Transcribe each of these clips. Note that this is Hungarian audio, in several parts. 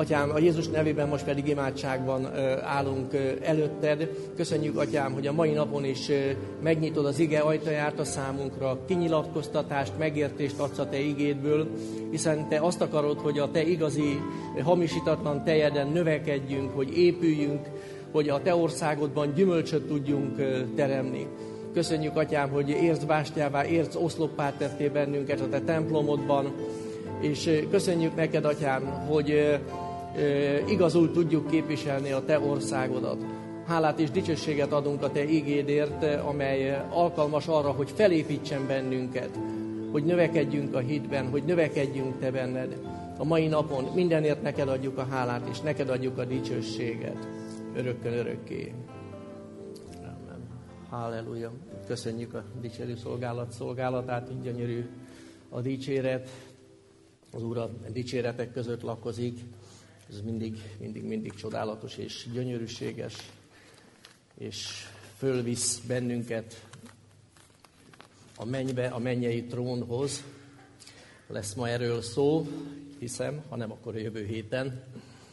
Atyám, a Jézus nevében most pedig imádságban állunk előtted. Köszönjük, Atyám, hogy a mai napon is megnyitod az ige ajtaját a számunkra, kinyilatkoztatást, megértést adsz a te igédből, hiszen te azt akarod, hogy a te igazi, hamisítatlan tejeden növekedjünk, hogy épüljünk, hogy a te országodban gyümölcsöt tudjunk teremni. Köszönjük, Atyám, hogy ércbástyává, oszloppá tettél bennünket a te templomodban, és köszönjük neked, Atyám, hogy igazul tudjuk képviselni a te országodat. Hálát és dicsőséget adunk a te igédért, amely alkalmas arra, hogy felépítsen bennünket, hogy növekedjünk a hitben, hogy növekedjünk te benned. A mai napon mindenért neked adjuk a hálát, és neked adjuk a dicsőséget. Örökkön örökké. Amen. Halleluja. Köszönjük a dicsérő szolgálatát, így gyönyörű a dicséret. Az Úr a dicséretek között lakozik. Ez mindig csodálatos és gyönyörűséges, és fölvisz bennünket a mennybe, a mennyei trónhoz. Lesz ma erről szó, hiszem, ha nem, akkor a jövő héten.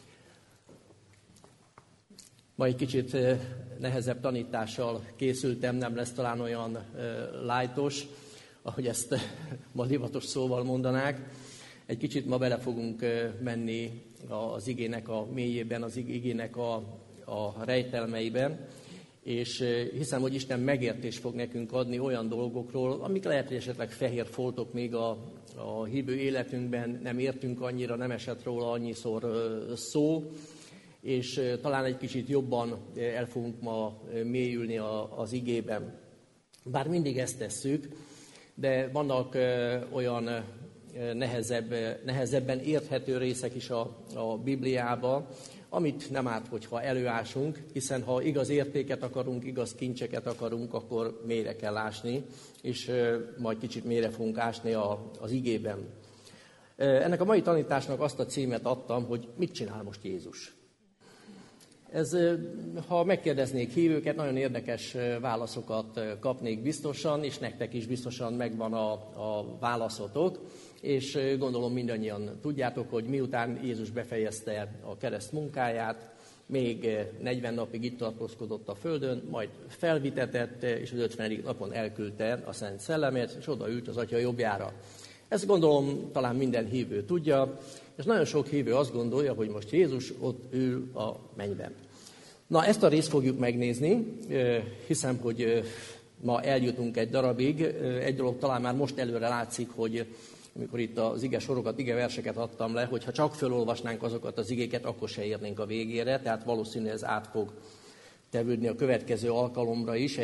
Ma egy kicsit nehezebb tanítással készültem, nem lesz talán olyan lájtos, ahogy ezt ma divatos szóval mondanák. Egy kicsit ma bele fogunk menni az igének a mélyében, az igének a rejtelmeiben, és hiszem, hogy Isten megértést fog nekünk adni olyan dolgokról, amik lehet, hogy esetleg fehér foltok még a hívő életünkben, nem értünk annyira, nem esett róla annyiszor szó, és talán egy kicsit jobban el fogunk ma mélyülni az igében. Bár mindig ezt tesszük, de vannak olyan nehezebben érthető részek is a Bibliába, amit nem árt, hogyha előásunk, hiszen ha igaz értéket akarunk, igaz kincseket akarunk, akkor mélyre kell ásni, és majd kicsit mélyre fogunk ásni az igében. Ennek a mai tanításnak azt a címet adtam, hogy mit csinál most Jézus. Ez, ha megkérdeznék hívőket, nagyon érdekes válaszokat kapnék biztosan, és nektek is biztosan megvan a válaszotok, és gondolom mindannyian tudjátok, hogy miután Jézus befejezte a kereszt munkáját, még 40 napig itt tartózkodott a földön, majd felvitetett, és az 50. napon elküldte a Szent Szellemet, és odaült az Atya jobbjára. Ezt gondolom talán minden hívő tudja, és nagyon sok hívő azt gondolja, hogy most Jézus ott ül a mennyben. Na, ezt a részt fogjuk megnézni. Hiszem, hogy ma eljutunk egy darabig. Egy dolog talán már most előre látszik, hogy amikor itt az ige sorokat, ige verseket adtam le, hogyha csak felolvasnánk azokat az igéket, akkor se érnénk a végére, tehát valószínűleg ez át fog tevődni a következő alkalomra is,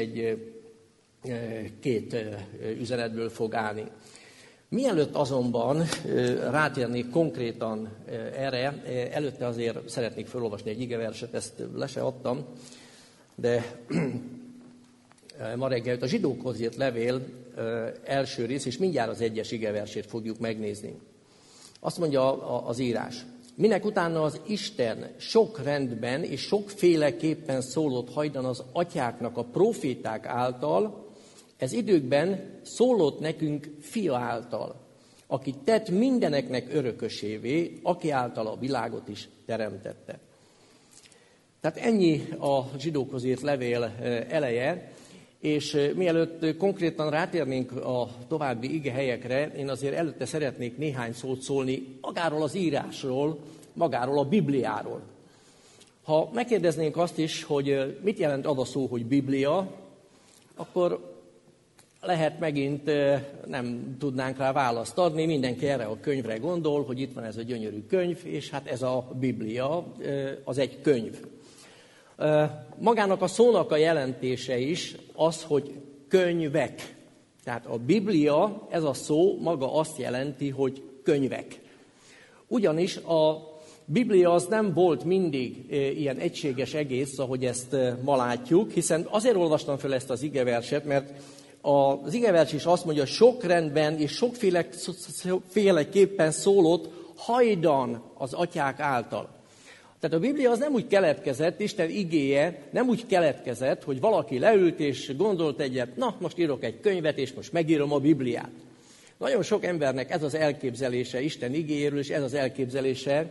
két üzenetből fog állni. Mielőtt azonban rátérnék konkrétan erre, előtte azért szeretnék felolvasni egy igeverset, ezt le se adtam, de ma reggel a Zsidókhoz írt levél első rész, és mindjárt az 1. igeversét fogjuk megnézni. Azt mondja az írás: minek utána az Isten sok rendben és sokféleképpen szólott hajdan az atyáknak a proféták által, ez időkben szólott nekünk fia által, aki tett mindeneknek örökösévé, aki által a világot is teremtette. Tehát ennyi a Zsidókhoz írt levél eleje, és mielőtt konkrétan rátérnénk a további igehelyekre, én azért előtte szeretnék néhány szót szólni magáról az írásról, magáról a Bibliáról. Ha megkérdeznénk azt is, hogy mit jelent az a szó, hogy Biblia, akkor lehet megint nem tudnánk rá választ adni, mindenki erre a könyvre gondol, hogy itt van ez a gyönyörű könyv, és hát ez a Biblia, az egy könyv. Magának a szónak a jelentése is az, hogy könyvek. Tehát a Biblia, ez a szó maga azt jelenti, hogy könyvek. Ugyanis a Biblia az nem volt mindig ilyen egységes egész, ahogy ezt ma látjuk, hiszen azért olvastam fel ezt az igeverset, mert az igevers is azt mondja, sok rendben és sokféleképpen szólott hajdan az atyák által. Tehát a Biblia az nem úgy keletkezett, Isten igéje nem úgy keletkezett, hogy valaki leült és gondolt egyet, na most írok egy könyvet és most megírom a Bibliát. Nagyon sok embernek ez az elképzelése Isten igéjéről, és ez az elképzelése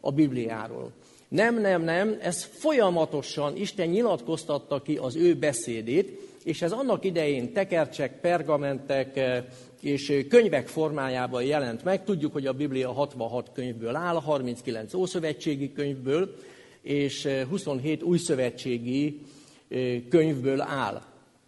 a Bibliáról. Nem, ez folyamatosan Isten nyilatkoztatta ki az ő beszédét, és ez annak idején tekercsek, pergamentek és könyvek formájában jelent meg. Tudjuk, hogy a Biblia 66 könyvből áll, 39 ószövetségi könyvből, és 27 újszövetségi könyvből áll.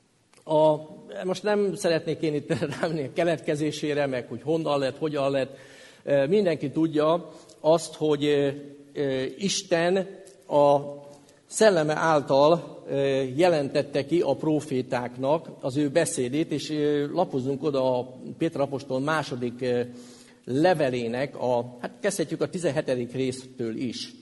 Most nem szeretnék én itt rámenni a keletkezésére, meg hogy honnan lett, hogyan lett. Mindenki tudja azt, hogy Isten a szelleme által jelentette ki a prófétáknak az ő beszédét, és lapozunk oda a Péter apostol második levelének, kezdhetjük a 17. résztől is.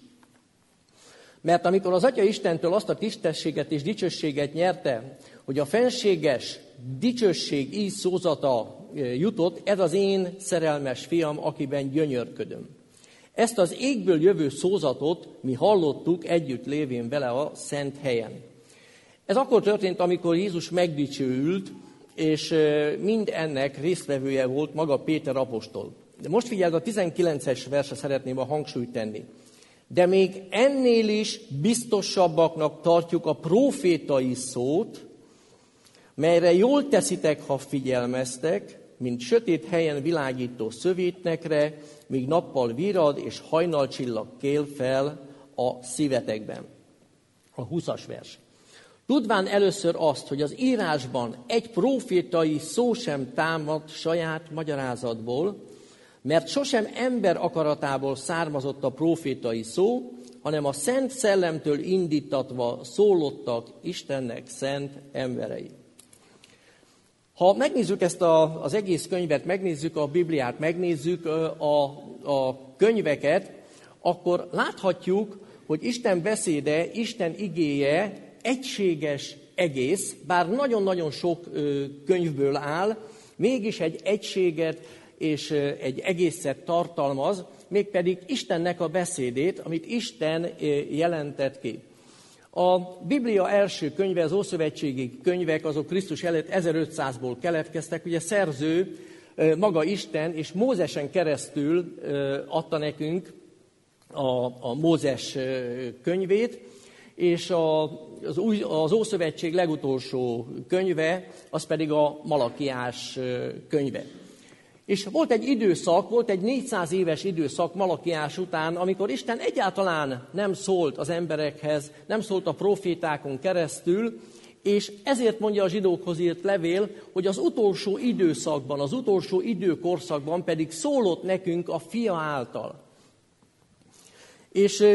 Mert amikor az Atya Istentől azt a tisztességet és dicsőséget nyerte, hogy a fenséges dicsőség így szózata jutott, ez az én szerelmes fiam, akiben gyönyörködöm. Ezt az égből jövő szózatot mi hallottuk együtt lévén vele a szent helyen. Ez akkor történt, amikor Jézus megdicsőült, és mind ennek résztvevője volt maga Péter apostol. De most figyeld, a 19-es versre szeretném a hangsúlyt tenni. De még ennél is biztosabbaknak tartjuk a prófétai szót, melyre jól teszitek, ha figyelmeztek, mint sötét helyen világító szövétnekre, míg nappal virad és hajnalcsillag kél fel a szívetekben. A 20-as vers. Tudván először azt, hogy az írásban egy prófétai szó sem támad saját magyarázatból, mert sosem ember akaratából származott a prófétai szó, hanem a Szent Szellemtől indítatva szólottak Istennek szent emberei. Ha megnézzük ezt az egész könyvet, megnézzük a Bibliát, megnézzük a könyveket, akkor láthatjuk, hogy Isten beszéde, Isten igéje egységes egész, bár nagyon-nagyon sok könyvből áll, mégis egy egységet és egy egészet tartalmaz, mégpedig Istennek a beszédét, amit Isten jelentett ki. A Biblia első könyve, az ószövetségi könyvek, azok Krisztus előtt 1500-ból keletkeztek, ugye szerző maga Isten, és Mózesen keresztül adta nekünk a Mózes könyvét, és az Ószövetség legutolsó könyve, az pedig a Malakiás könyve. És volt egy időszak, volt egy 400 éves időszak Malakiás után, amikor Isten egyáltalán nem szólt az emberekhez, nem szólt a profétákon keresztül, és ezért mondja a zsidókhoz írt levél, hogy az utolsó időszakban, az utolsó időkorszakban pedig szólott nekünk a Fia által. És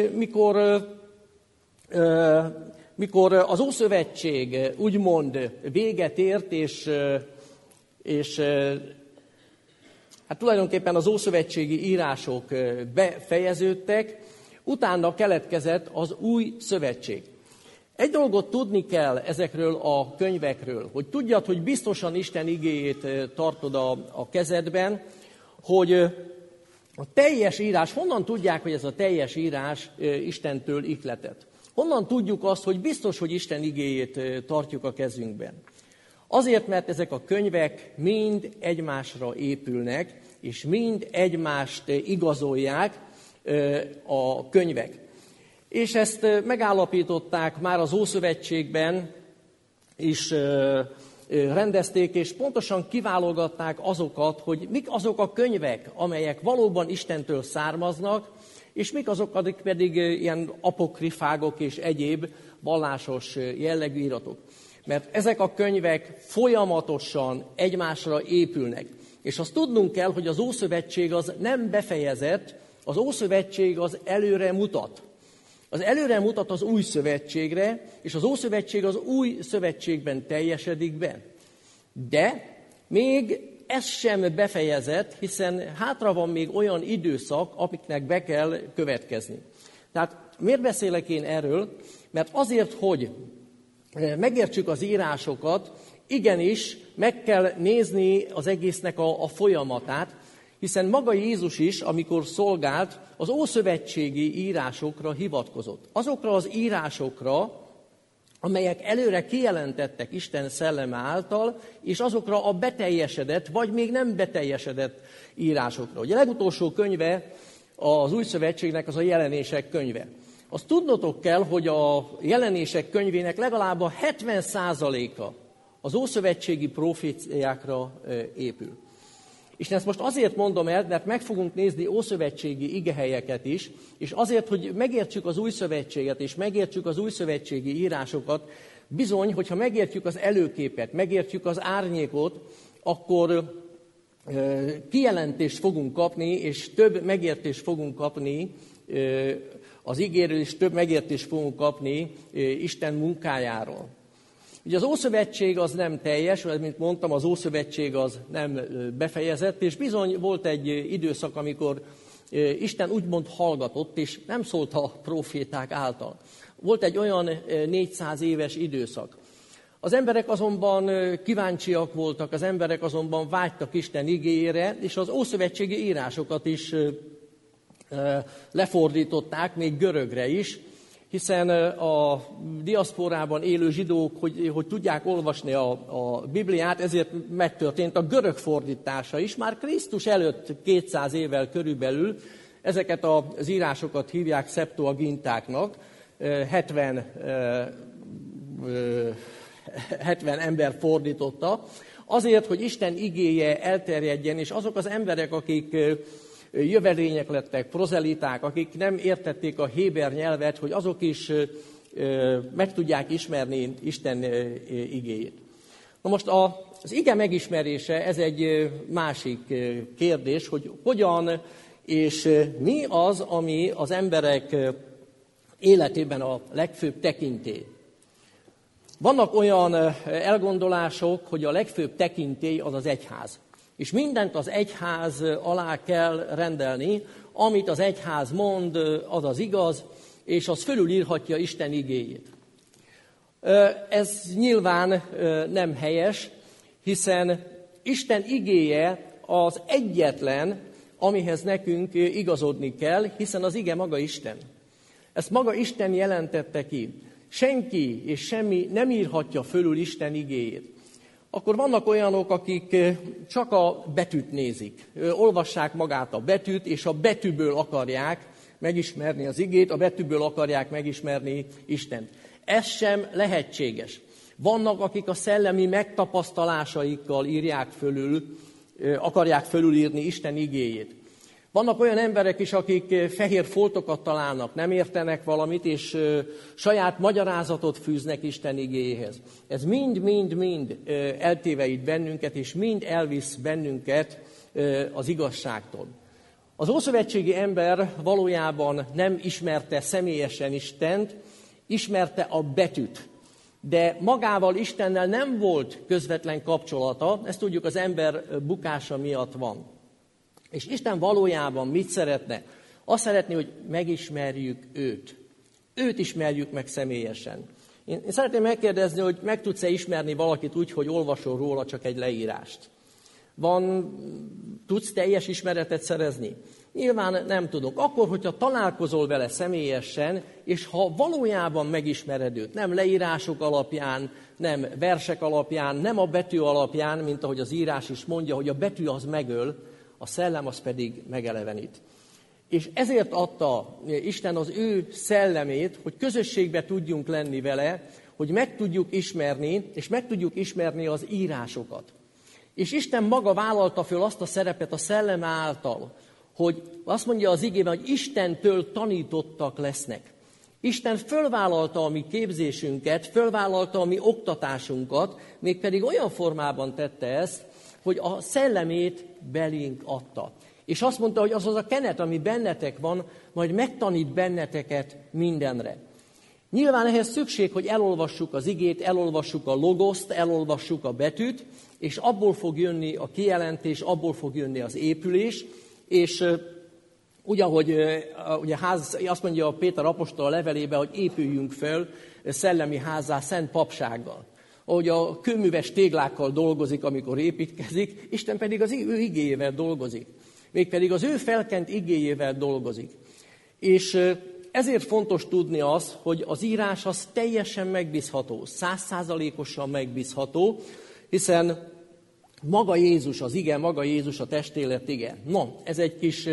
mikor az Ószövetség úgymond véget ért, és hát tulajdonképpen az ószövetségi írások befejeződtek, utána keletkezett az új szövetség. Egy dolgot tudni kell ezekről a könyvekről, hogy tudjad, hogy biztosan Isten igéjét tartod a kezedben, hogy a teljes írás, honnan tudják, hogy ez a teljes írás Istentől ihletett? Honnan tudjuk azt, hogy biztos, hogy Isten igéjét tartjuk a kezünkben? Azért, mert ezek a könyvek mind egymásra épülnek, és mind egymást igazolják a könyvek. És ezt megállapították már az Ószövetségben is rendezték, és pontosan kiválogatták azokat, hogy mik azok a könyvek, amelyek valóban Istentől származnak, és mik azok, akik pedig ilyen apokrifágok és egyéb vallásos jellegű iratok. Mert ezek a könyvek folyamatosan egymásra épülnek. És azt tudnunk kell, hogy az Ószövetség az nem befejezett, az Ószövetség az előre mutat. Az előre mutat az új szövetségre, és az Ószövetség az új szövetségben teljesedik be. De még ez sem befejezett, hiszen hátra van még olyan időszak, amiknek be kell következni. Tehát miért beszélek én erről? Mert azért, hogy megértsük az írásokat, igenis meg kell nézni az egésznek a folyamatát, hiszen maga Jézus is, amikor szolgált, az ószövetségi írásokra hivatkozott. Azokra az írásokra, amelyek előre kijelentettek Isten szelleme által, és azokra a beteljesedett, vagy még nem beteljesedett írásokra. Ugye a legutolsó könyve az Új Szövetségnek az a Jelenések könyve. Azt tudnotok kell, hogy a Jelenések könyvének legalább a 70%-a az ószövetségi proféciákra épül. És ezt most azért mondom el, mert meg fogunk nézni ószövetségi igehelyeket is, és azért, hogy megértsük az Új Szövetséget, és megértsük az újszövetségi írásokat, bizony, hogyha megértjük az előképet, megértjük az árnyékot, akkor kijelentést fogunk kapni, és több megértést fogunk kapni az igéről, és több megértést fogunk kapni Isten munkájáról. Ugye az Ószövetség az nem teljes, mint mondtam, az Ószövetség az nem befejezett, és bizony volt egy időszak, amikor Isten úgymond hallgatott, és nem szólt a proféták által. Volt egy olyan 400 éves időszak. Az emberek azonban kíváncsiak voltak, az emberek azonban vágytak Isten igéjére, és az ószövetségi írásokat is lefordították, még görögre is, hiszen a diaszporában élő zsidók, hogy tudják olvasni a Bibliát, ezért megtörtént a görög fordítása is. Már Krisztus előtt 200 évvel körülbelül ezeket az írásokat hívják Septuagintáknak, 70 ember fordította, azért, hogy Isten igéje elterjedjen, és azok az emberek, akik jövelények lettek, prozeliták, akik nem értették a héber nyelvet, hogy azok is meg tudják ismerni Isten igéjét. Na most az ige megismerése, ez egy másik kérdés, hogy hogyan és mi az, ami az emberek életében a legfőbb tekintély. Vannak olyan elgondolások, hogy a legfőbb tekintély az az egyház. És mindent az egyház alá kell rendelni, amit az egyház mond, az az igaz, és az fölülírhatja Isten igéjét. Ez nyilván nem helyes, hiszen Isten igéje az egyetlen, amihez nekünk igazodni kell, hiszen az ige maga Isten. Ezt maga Isten jelentette ki. Senki és semmi nem írhatja fölül Isten igéjét. Akkor vannak olyanok, akik csak a betűt nézik. Olvassák magát a betűt, és a betűből akarják megismerni az igét, a betűből akarják megismerni Istent. Ez sem lehetséges. Vannak, akik a szellemi megtapasztalásaikkal írják fölül, akarják fölülírni Isten igéjét. Vannak olyan emberek is, akik fehér foltokat találnak, nem értenek valamit, és saját magyarázatot fűznek Isten igéjéhez. Ez mind eltéveit bennünket, és mind elvisz bennünket az igazságtól. Az ószövetségi ember valójában nem ismerte személyesen Istent, ismerte a betűt. De magával Istennel nem volt közvetlen kapcsolata, ezt tudjuk, az ember bukása miatt van. És Isten valójában mit szeretne? Azt szeretné, hogy megismerjük őt. Őt ismerjük meg személyesen. Én szeretném megkérdezni, hogy meg tudsz-e ismerni valakit úgy, hogy olvasol róla csak egy leírást? Tudsz teljes ismeretet szerezni? Nyilván nem tudok. Akkor, hogyha találkozol vele személyesen, és ha valójában megismered őt, nem leírások alapján, nem versek alapján, nem a betű alapján, mint ahogy az írás is mondja, hogy a betű az megöl, a szellem az pedig megelevenít. És ezért adta Isten az ő szellemét, hogy közösségbe tudjunk lenni vele, hogy meg tudjuk ismerni, és meg tudjuk ismerni az írásokat. És Isten maga vállalta föl azt a szerepet a szelleme által, hogy azt mondja az igében, hogy Istentől tanítottak lesznek. Isten fölvállalta a mi képzésünket, fölvállalta a mi oktatásunkat, mégpedig olyan formában tette ezt, hogy a szellemét belénk adta. És azt mondta, hogy az a kenet, ami bennetek van, majd megtanít benneteket mindenre. Nyilván ehhez szükség, hogy elolvassuk az igét, elolvassuk a logoszt, elolvassuk a betűt, és abból fog jönni a kijelentés, abból fog jönni az épülés, és ugyahogy ugye azt mondja a Péter apostol a levelében, hogy épüljünk föl szellemi házzá szent papsággal. Ahogy a kőműves téglákkal dolgozik, amikor építkezik, Isten pedig az ő igéjével dolgozik. Mégpedig az ő felkent igéjével dolgozik. És ezért fontos tudni azt, hogy az írás az teljesen megbízható, 100%-osan megbízható, hiszen maga Jézus az ige, maga Jézus a testélet ige. No, ez egy kis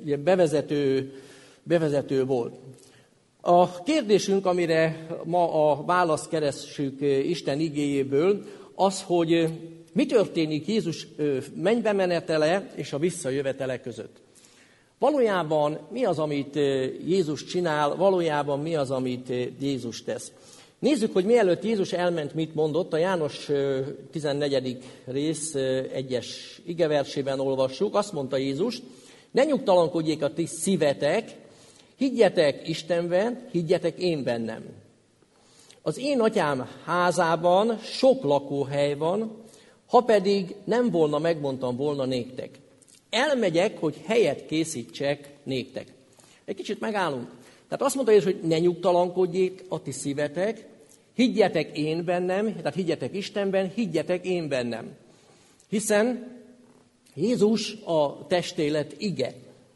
bevezető volt. A kérdésünk, amire ma a választ keressük Isten igéjéből, az, hogy mi történik Jézus mennybe menetele és a visszajövetele között. Valójában mi az, amit Jézus csinál, valójában mi az, amit Jézus tesz. Nézzük, hogy mielőtt Jézus elment, mit mondott. A János 14. rész 1-es igeversében olvassuk. Azt mondta Jézus, ne nyugtalankodjék a ti szívetek, higgyetek Istenben, higgyetek én bennem. Az én atyám házában sok lakóhely van, ha pedig nem volna, megmondtam volna néktek. Elmegyek, hogy helyet készítsek néktek. Egy kicsit megállunk. Tehát azt mondta Jézus, hogy ne nyugtalankodjék a ti szívetek, higgyetek én bennem, tehát higgyetek Istenben, higgyetek én bennem. Hiszen Jézus a testélet ige.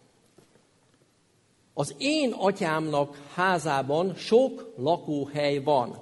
Az én atyámnak házában sok lakóhely van.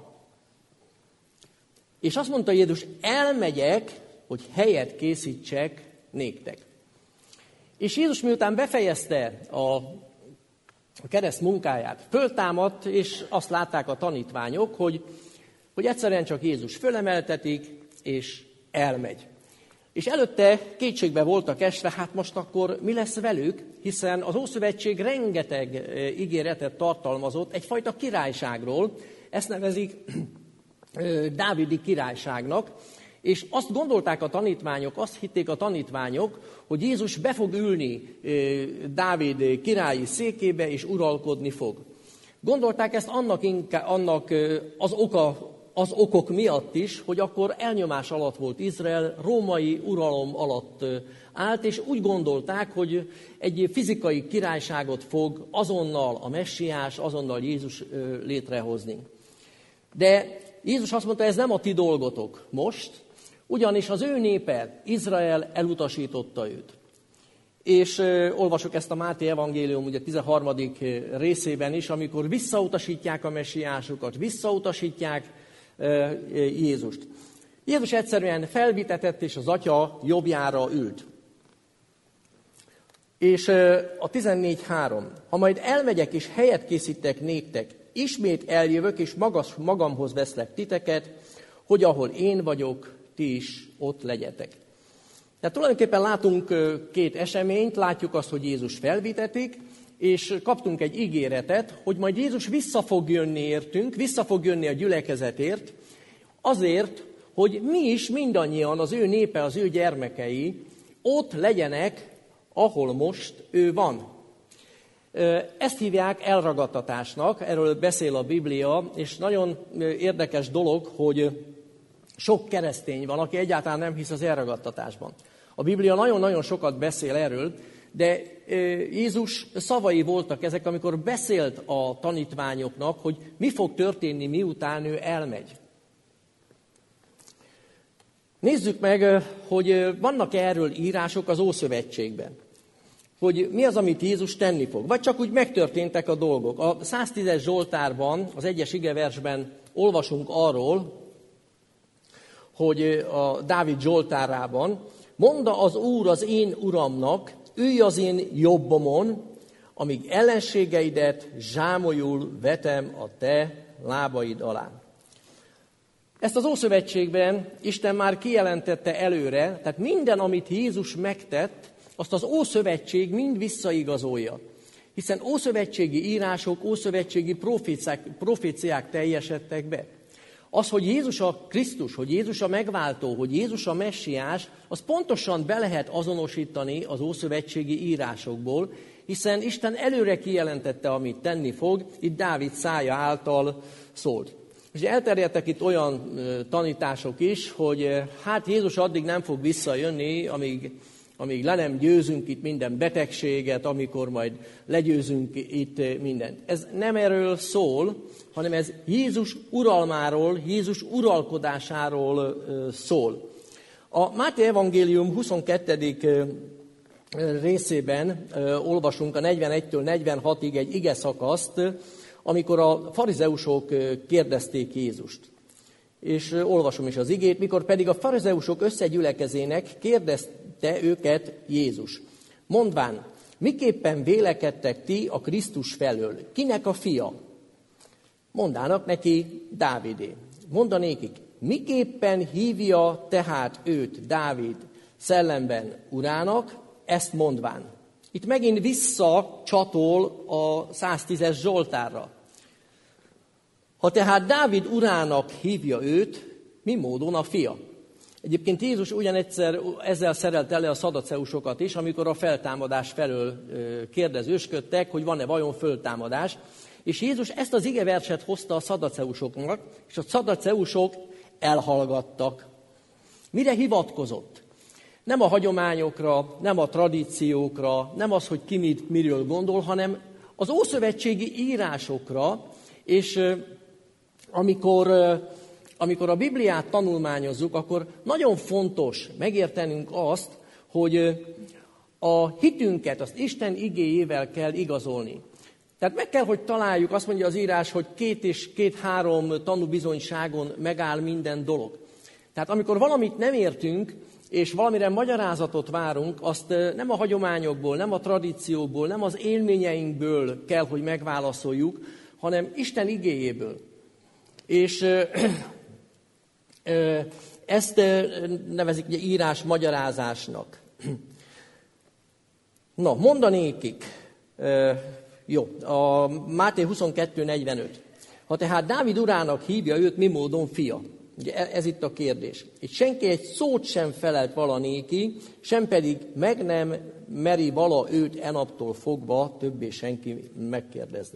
És azt mondta Jézus, elmegyek, hogy helyet készítsek néktek. És Jézus miután befejezte a kereszt munkáját, föltámadt, és azt látták a tanítványok, hogy egyszerűen csak Jézus fölemeltetik, és elmegy. És előtte kétségbe voltak esve, hát most akkor mi lesz velük, hiszen az Ószövetség rengeteg ígéretet tartalmazott egyfajta királyságról, ezt nevezik Dávidi királyságnak, és azt gondolták a tanítványok, azt hitték a tanítványok, hogy Jézus be fog ülni Dávid királyi székébe, és uralkodni fog. Gondolták ezt annak az okok miatt is, hogy akkor elnyomás alatt volt Izrael, római uralom alatt állt, és úgy gondolták, hogy egy fizikai királyságot fog azonnal a messiás, azonnal Jézus létrehozni. De Jézus azt mondta, ez nem a ti dolgotok most, ugyanis az ő népe, Izrael elutasította őt. És olvasok ezt a Máté evangélium ugye 13. részében is, amikor visszautasítják a messiásokat, visszautasítják Jézust. Jézus egyszerűen felvitetett, és az atya jobbjára ült. És a 14.3. Ha majd elmegyek, és helyet készítek néktek, ismét eljövök, és magamhoz veszlek titeket, hogy ahol én vagyok, ti is ott legyetek. Tehát tulajdonképpen látunk két eseményt, látjuk azt, hogy Jézus felvitetik, és kaptunk egy ígéretet, hogy majd Jézus vissza fog jönni értünk, vissza fog jönni a gyülekezetért, azért, hogy mi is mindannyian, az ő népe, az ő gyermekei ott legyenek, ahol most ő van. Ezt hívják elragadtatásnak, erről beszél a Biblia, és nagyon érdekes dolog, hogy sok keresztény van, aki egyáltalán nem hisz az elragadtatásban. A Biblia nagyon-nagyon sokat beszél erről, de Jézus szavai voltak ezek, amikor beszélt a tanítványoknak, hogy mi fog történni, miután ő elmegy. Nézzük meg, hogy vannak erről írások az Ószövetségben, hogy mi az, amit Jézus tenni fog. Vagy csak úgy megtörténtek a dolgok. A 110-es Zsoltárban, az 1-es igeversben olvasunk arról, hogy a Dávid Zsoltárában, mondta az Úr az én Uramnak, ülj az én jobbomon, amíg ellenségeidet zsámolyul vetem a te lábaid alá. Ezt az Ószövetségben Isten már kijelentette előre, tehát minden, amit Jézus megtett, azt az Ószövetség mind visszaigazolja. Hiszen ószövetségi írások, ószövetségi proféciák teljesedtek be. Az, hogy Jézus a Krisztus, hogy Jézus a megváltó, hogy Jézus a messiás, az pontosan be lehet azonosítani az ószövetségi írásokból, hiszen Isten előre kijelentette, amit tenni fog, itt Dávid szája által szólt. És elterjedtek itt olyan tanítások is, hogy hát Jézus addig nem fog visszajönni, amíg le nem győzünk itt minden betegséget, amikor majd legyőzünk itt mindent. Ez nem erről szól, hanem ez Jézus uralmáról, Jézus uralkodásáról szól. A Máté evangélium 22. részében olvasunk a 41-től 46-ig egy ige szakaszt, amikor a farizeusok kérdezték Jézust. és olvasom is az igét, mikor pedig a farizeusok összegyülekezének kérdezte őket Jézus. Mondván, miképpen vélekedtek ti a Krisztus felől? Kinek a fia? Mondának neki, Dávidé. Mondanékik, miképpen hívja tehát őt Dávid szellemben urának, ezt mondván. Itt megint visszacsatol a 110-es Zsoltárra. Ha tehát Dávid urának hívja őt, mi módon a fia? Egyébként Jézus ugyanegyszer ezzel szerelt elő a szadaceusokat is, amikor a feltámadás felől kérdezősködtek, hogy van-e vajon föltámadás. És Jézus ezt az igeverset hozta a szadaceusoknak, és a szadaceusok elhallgattak. Mire hivatkozott? Nem a hagyományokra, nem a tradíciókra, nem az, hogy ki miről gondol, hanem az ószövetségi írásokra, és amikor a Bibliát tanulmányozzuk, akkor nagyon fontos megértenünk azt, hogy a hitünket, azt Isten igéjével kell igazolni. Tehát meg kell, hogy találjuk, azt mondja az írás, hogy 2 és 2-3 tanúbizonyságon megáll minden dolog. Tehát amikor valamit nem értünk, és valamire magyarázatot várunk, azt nem a hagyományokból, nem a tradícióból, nem az élményeinkből kell, hogy megválaszoljuk, hanem Isten igéjéből. És ezt nevezik ugye írás magyarázásnak. Na, mondanékik, jó, a Máté 22:45. Ha tehát Dávid urának hívja őt, mi módon fia? Ugye ez itt a kérdés. És senki egy szót sem felelt vala néki, sem pedig meg nem meri vala őt enaptól fogva többé senki megkérdezni.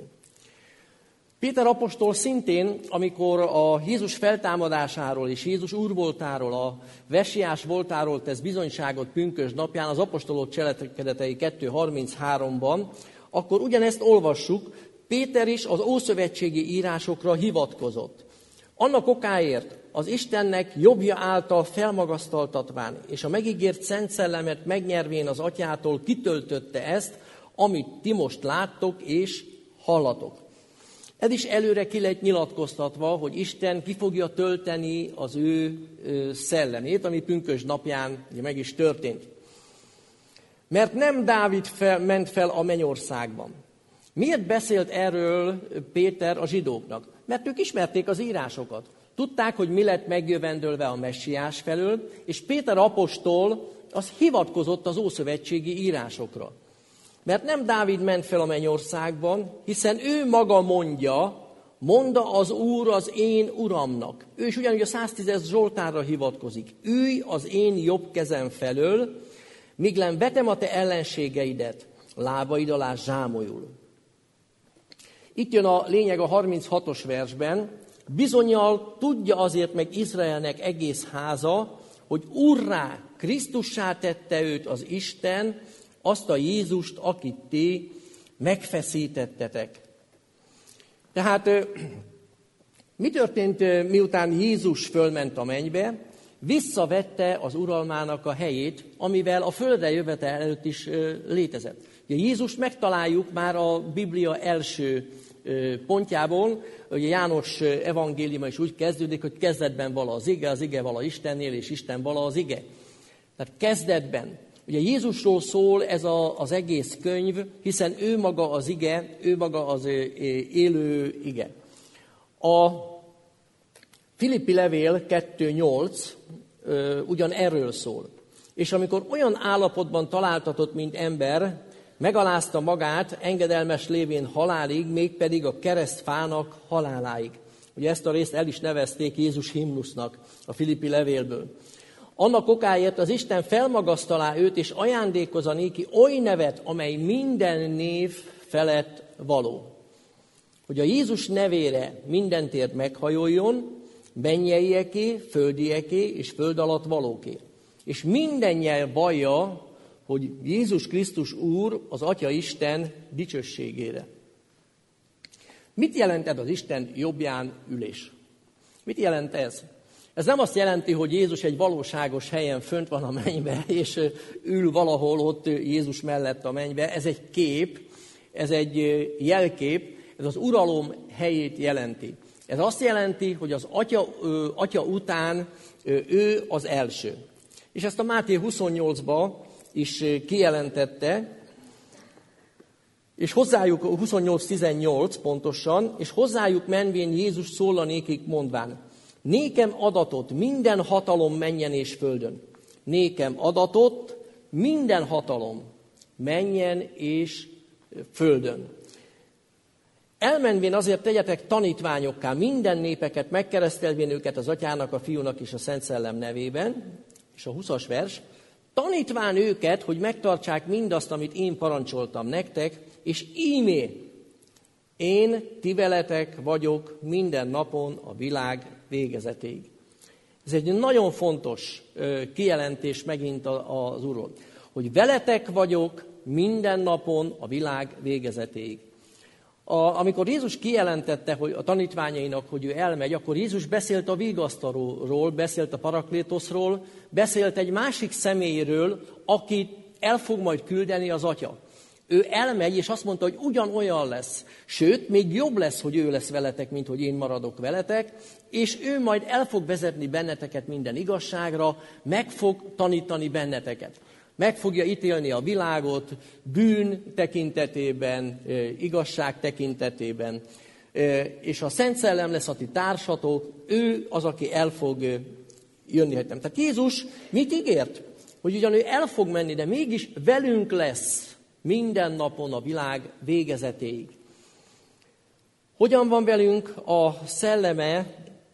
Péter apostol szintén, amikor a Jézus feltámadásáról és Jézus úrvoltáról, a messiás voltáról tesz bizonyságot pünkösd napján, az apostolok cselekedetei 2:33-ban, akkor ugyanezt olvassuk, Péter is az ószövetségi írásokra hivatkozott. Annak okáért az Istennek jobbja által felmagasztaltatván, és a megígért Szent Szellemet megnyervén az Atyától kitöltötte ezt, amit ti most láttok és hallatok. Ez is előre ki lett nyilatkoztatva, hogy Isten ki fogja tölteni az ő szellemét, ami pünkösd napján ugye meg is történt. Mert nem Dávid ment fel a mennyországban. Miért beszélt erről Péter a zsidóknak? Mert ők ismerték az írásokat. Tudták, hogy mi lett megjövendölve a messiás felől, és Péter apostol az hivatkozott az ószövetségi írásokra. Mert nem Dávid ment fel a mennyországban, hiszen ő maga mondta az Úr az én Uramnak. Ő is ugyanúgy a 110-es Zsoltárra hivatkozik. Ülj az én jobb kezem felől, míg vetem a te ellenségeidet, lábaid alá zsámolyul. Itt jön a lényeg a 36-os versben. Bizonnyal tudja azért meg Izraelnek egész háza, hogy Úrrá, Krisztussá tette őt az Isten, azt a Jézust, akit ti megfeszítettetek. Tehát mi történt, miután Jézus fölment a mennybe? Visszavette az uralmának a helyét, amivel a földre jövetel előtt is létezett. Ugye Jézust megtaláljuk már a Biblia első pontjából, ugye János evangéliuma is úgy kezdődik, hogy kezdetben vala az ige vala Istennél, és Isten vala az ige. Tehát kezdetben. Ugye Jézusról szól ez az egész könyv, hiszen ő maga az ige, ő maga az élő ige. A Filippi levél 2:8 ugyan erről szól. És amikor olyan állapotban találtatott, mint ember, megalázta magát, engedelmes lévén halálig, mégpedig a keresztfának haláláig. Ugye ezt a részt el is nevezték Jézus himnusznak a Filippi levélből. Annak okáért az Isten felmagasztalá őt, és ajándékozza néki oly nevet, amely minden név felett való. Hogy a Jézus nevére minden tér meghajoljon, mennyieieké, földieké és föld alatt valóké. És minden nyelv vallja, hogy Jézus Krisztus Úr az Atya Isten dicsőségére. Mit jelent ez az Isten jobbján ülés? Mit jelent ez? Ez nem azt jelenti, hogy Jézus egy valóságos helyen fönt van a mennybe, és ül valahol ott Jézus mellett a mennybe. Ez egy kép, ez egy jelkép, ez az uralom helyét jelenti. Ez azt jelenti, hogy az atya után ő az első. És ezt a Máté 28-ba is kijelentette, és hozzájuk, 28-18 pontosan, és hozzájuk menvén Jézus szól a nékik mondván, nékem adatot minden hatalom mennyen és földön. Nékem adatot minden hatalom mennyen és földön. Elmenvén azért tegyetek tanítványokká minden népeket, megkeresztelvén őket az Atyának, a Fiúnak és a Szent Szellem nevében, és a 20-as vers, tanítván őket, hogy megtartsák mindazt, amit én parancsoltam nektek, és ímé, én ti veletek vagyok minden napon a világ végezetéig. Ez egy nagyon fontos kijelentés megint az Úrról, hogy veletek vagyok minden napon a világ végezetéig. Amikor Jézus kijelentette hogy a tanítványainak, hogy ő elmegy, akkor Jézus beszélt a vigasztalóról, beszélt a Paraklétoszról, beszélt egy másik személyről, akit el fog majd küldeni az Atya. Ő elmegy, és azt mondta, hogy ugyanolyan lesz. Sőt, még jobb lesz, hogy ő lesz veletek, mint hogy én maradok veletek, és ő majd el fog vezetni benneteket minden igazságra, meg fog tanítani benneteket. Meg fogja ítélni a világot bűn tekintetében, igazság tekintetében, és a Szent Szellem lesz a ti társatok, ő az, aki el fog jönni. Tehát Jézus mit ígért? Hogy ugyan ő el fog menni, de mégis velünk lesz minden napon a világ végezetéig. Hogyan van velünk a szelleme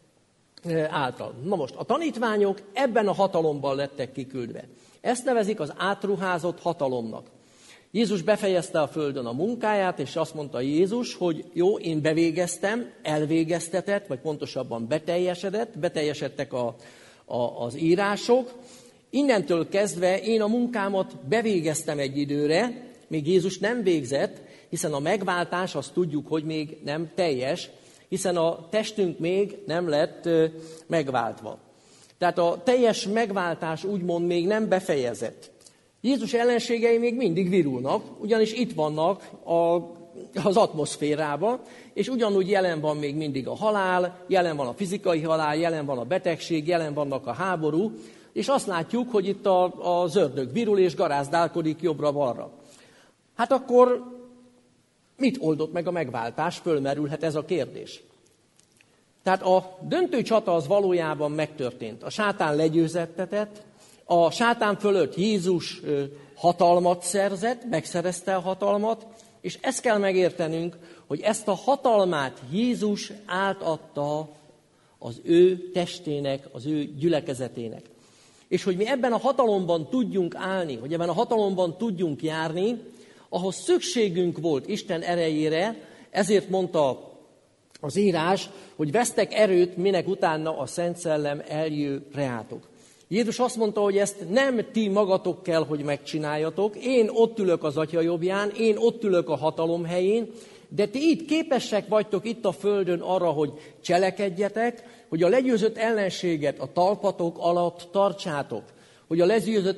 által? Na most, a tanítványok ebben a hatalomban lettek kiküldve. Ezt nevezik az átruházott hatalomnak. Jézus befejezte a földön a munkáját, és azt mondta Jézus, hogy jó, én bevégeztem, elvégeztetett, vagy pontosabban beteljesedtek az írások. Innentől kezdve én a munkámat bevégeztem egy időre, még Jézus nem végzett, hiszen a megváltás, azt tudjuk, hogy még nem teljes, hiszen a testünk még nem lett megváltva. Tehát a teljes megváltás úgymond még nem befejezett. Jézus ellenségei még mindig virulnak, ugyanis itt vannak az atmoszférában, és ugyanúgy jelen van még mindig a halál, jelen van a fizikai halál, jelen van a betegség, jelen vannak a háború, és azt látjuk, hogy itt az ördög virul és garázdálkodik jobbra-balra. Hát akkor mit oldott meg a megváltás? Fölmerülhet ez a kérdés. Tehát a döntő csata az valójában megtörtént. A sátán legyőzettetett, a sátán fölött Jézus hatalmat szerzett, megszerezte a hatalmat, és ezt kell megértenünk, hogy ezt a hatalmát Jézus átadta az ő testének, az ő gyülekezetének. És hogy mi ebben a hatalomban tudjunk állni, hogy ebben a hatalomban tudjunk járni, ahhoz szükségünk volt Isten erejére, ezért mondta az írás, hogy vesztek erőt, minek utána a Szent Szellem eljő reátok. Jézus azt mondta, hogy ezt nem ti magatok kell, hogy megcsináljatok, én ott ülök az Atya jobbján, én ott ülök a hatalom helyén, de ti itt képesek vagytok itt a földön arra, hogy cselekedjetek, hogy a legyőzött ellenséget a talpatok alatt tartsátok, hogy a legyőzött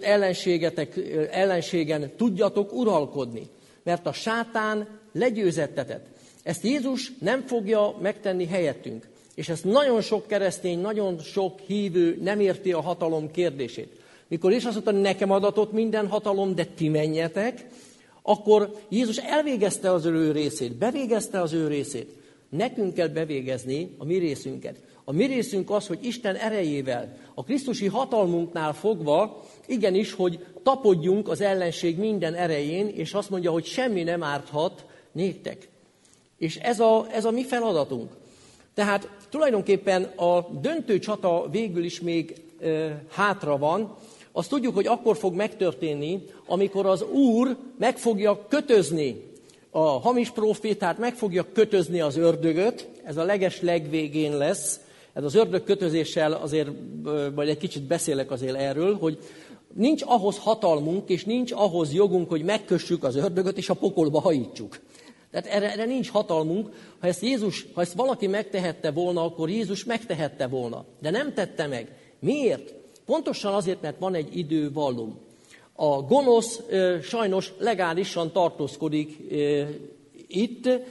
ellenségen tudjatok uralkodni, mert a sátán legyőzettetett. Ezt Jézus nem fogja megtenni helyettünk. És ezt nagyon sok keresztény, nagyon sok hívő nem érti a hatalom kérdését. Mikor Jézus azt mondta, nekem adatott minden hatalom, de ti menjetek, akkor Jézus elvégezte az ő részét, bevégezte az ő részét. Nekünk kell bevégezni a mi részünket. A mi részünk az, hogy Isten erejével, a krisztusi hatalmunknál fogva, igenis, hogy tapodjunk az ellenség minden erején, és azt mondja, hogy semmi nem árthat néktek. És ez a mi feladatunk. Tehát tulajdonképpen a döntő csata végül is még hátra van. Azt tudjuk, hogy akkor fog megtörténni, amikor az Úr meg fogja kötözni a hamis prófétát, meg fogja kötözni az ördögöt. Ez a legvégén lesz. Ez az ördög kötözéssel azért, vagy egy kicsit beszélek azért erről, hogy nincs ahhoz hatalmunk, és nincs ahhoz jogunk, hogy megkössük az ördögöt, és a pokolba hajítsuk. Tehát erre nincs hatalmunk. Ha ezt valaki megtehette volna, akkor Jézus megtehette volna. De nem tette meg. Miért? Pontosan azért, mert van egy idővallum. A gonosz sajnos legálisan tartózkodik itt,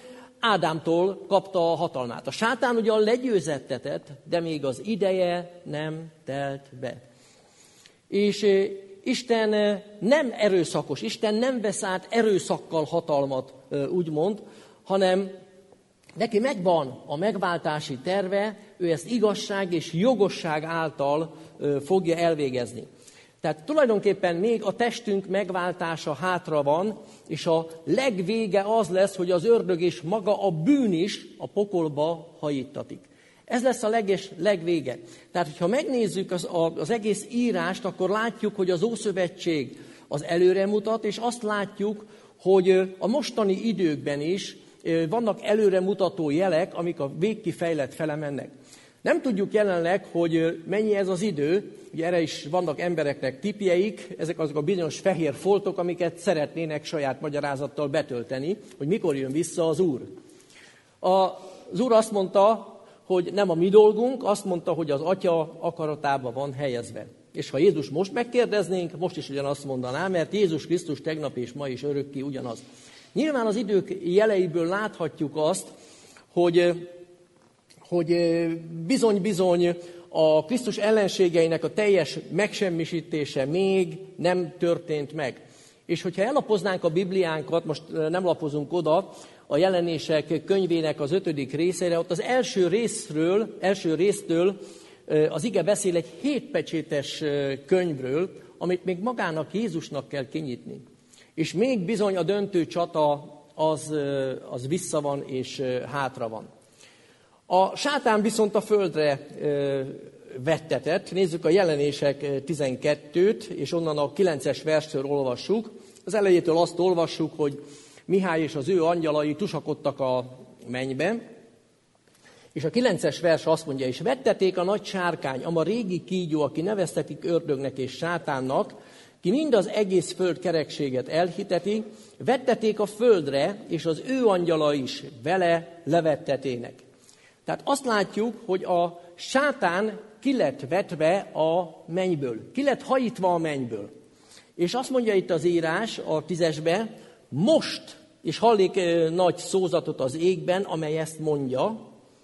Ádámtól kapta a hatalmát. A sátán ugyan legyőzettetett, de még az ideje nem telt be. És Isten nem erőszakos, Isten nem vesz át erőszakkal hatalmat, úgymond, hanem neki megvan a megváltási terve, ő ezt igazság és jogosság által fogja elvégezni. Tehát tulajdonképpen még a testünk megváltása hátra van, és a legvége az lesz, hogy az ördög és maga a bűn is a pokolba hajítatik. Ez lesz a legvége. Tehát, hogyha megnézzük az egész írást, akkor látjuk, hogy az Ószövetség az előre mutat, és azt látjuk, hogy a mostani időkben is vannak előremutató jelek, amik a végkifejlett fele mennek. Nem tudjuk jelenleg, hogy mennyi ez az idő, ugye erre is vannak embereknek tipjeik, ezek azok a bizonyos fehér foltok, amiket szeretnének saját magyarázattal betölteni, hogy mikor jön vissza az Úr. Az Úr azt mondta, hogy nem a mi dolgunk, azt mondta, hogy az Atya akaratában van helyezve. És ha Jézus most megkérdeznénk, most is ugyanazt mondaná, mert Jézus Krisztus tegnap és ma is örökké ugyanaz. Nyilván az idők jeleiből láthatjuk azt, hogy bizony-bizony a Krisztus ellenségeinek a teljes megsemmisítése még nem történt meg. És hogyha ellapoznánk a Bibliánkat, most nem lapozunk oda, a Jelenések könyvének az 5. részére, ott az első résztől az ige beszél egy 7 pecsétes könyvről, amit még magának Jézusnak kell kinyitni. És még bizony a döntő csata az vissza van és hátra van. A sátán viszont a földre vettetett. Nézzük a Jelenések 12-t, és onnan a 9-es verstől olvassuk. Az elejétől azt olvassuk, hogy Mihály és az ő angyalai tusakodtak a mennybe, és a 9-es vers azt mondja, és vetteték a nagy sárkány, ama régi kígyó, aki neveztetik ördögnek és sátánnak, ki mind az egész föld kerekséget elhiteti, vetteték a földre, és az ő angyala is vele levettetének. Tehát azt látjuk, hogy a sátán ki lett vetve a mennyből, ki lett hajítva a mennyből. És azt mondja itt az írás a 10-esben, most, és hallik nagy szózatot az égben, amely ezt mondja,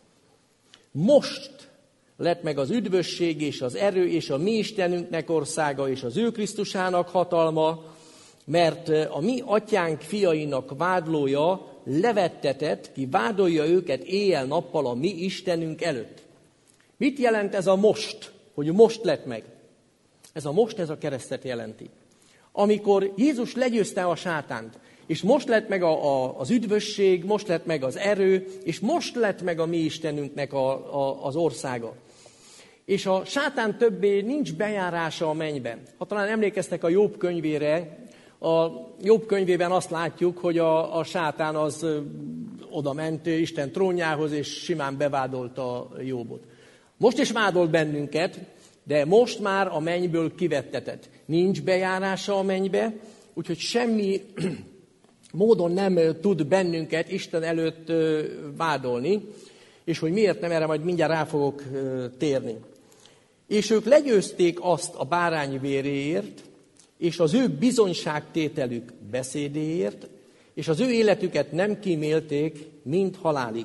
most lett meg az üdvösség és az erő és a mi Istenünknek országa és az ő Krisztusának hatalma, mert a mi atyánk fiainak vádlója levettetett, ki vádolja őket éjjel-nappal a mi Istenünk előtt. Mit jelent ez a most, hogy most lett meg? Ez a most, ez a keresztet jelenti. Amikor Jézus legyőzte a sátánt, és most lett meg az üdvösség, most lett meg az erő, és most lett meg a mi Istenünknek az országa. És a sátán többé nincs bejárása a mennyben. Ha talán emlékeztek a Jobb könyvére, a Jobb könyvében azt látjuk, hogy a sátán az oda ment Isten trónjához, és simán bevádolta Jobbot. Most is vádol bennünket, de most már a mennyből kivettetett. Nincs bejárása a mennybe, úgyhogy semmi módon nem tud bennünket Isten előtt vádolni, és hogy miért nem, erre majd mindjárt rá fogok térni. És ők legyőzték azt a bárány véréért, és az ő bizonyságtételük beszédéért, és az ő életüket nem kímélték, mint halálig.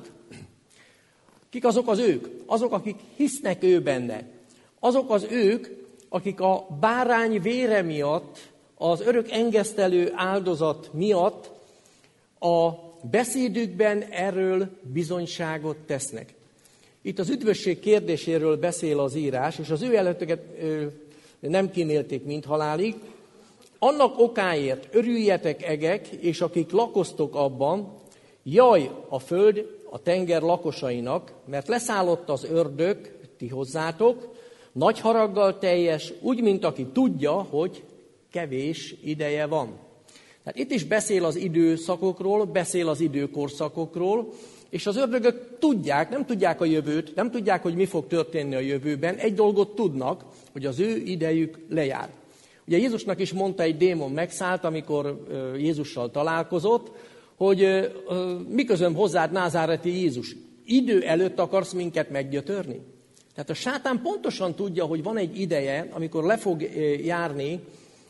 Kik azok az ők? Azok, akik hisznek ő benne. Azok az ők, akik a bárány vére miatt, az örök engesztelő áldozat miatt a beszédükben erről bizonyságot tesznek. Itt az üdvösség kérdéséről beszél az írás, és az ő életüket nem kímélték, mint halálig. Annak okáért örüljetek, egek, és akik lakoztok abban, jaj a föld a tenger lakosainak, mert leszállott az ördög ti hozzátok, nagy haraggal teljes, úgy, mint aki tudja, hogy kevés ideje van. Tehát itt is beszél az időszakokról, beszél az időkorszakokról, és az ördögök tudják, nem tudják a jövőt, nem tudják, hogy mi fog történni a jövőben. Egy dolgot tudnak, hogy az ő idejük lejár. Ugye Jézusnak is mondta egy démon megszállt, amikor Jézussal találkozott, hogy mi közöm hozzád, názáreti Jézus, idő előtt akarsz minket meggyötörni? Tehát a sátán pontosan tudja, hogy van egy ideje, amikor le fog járni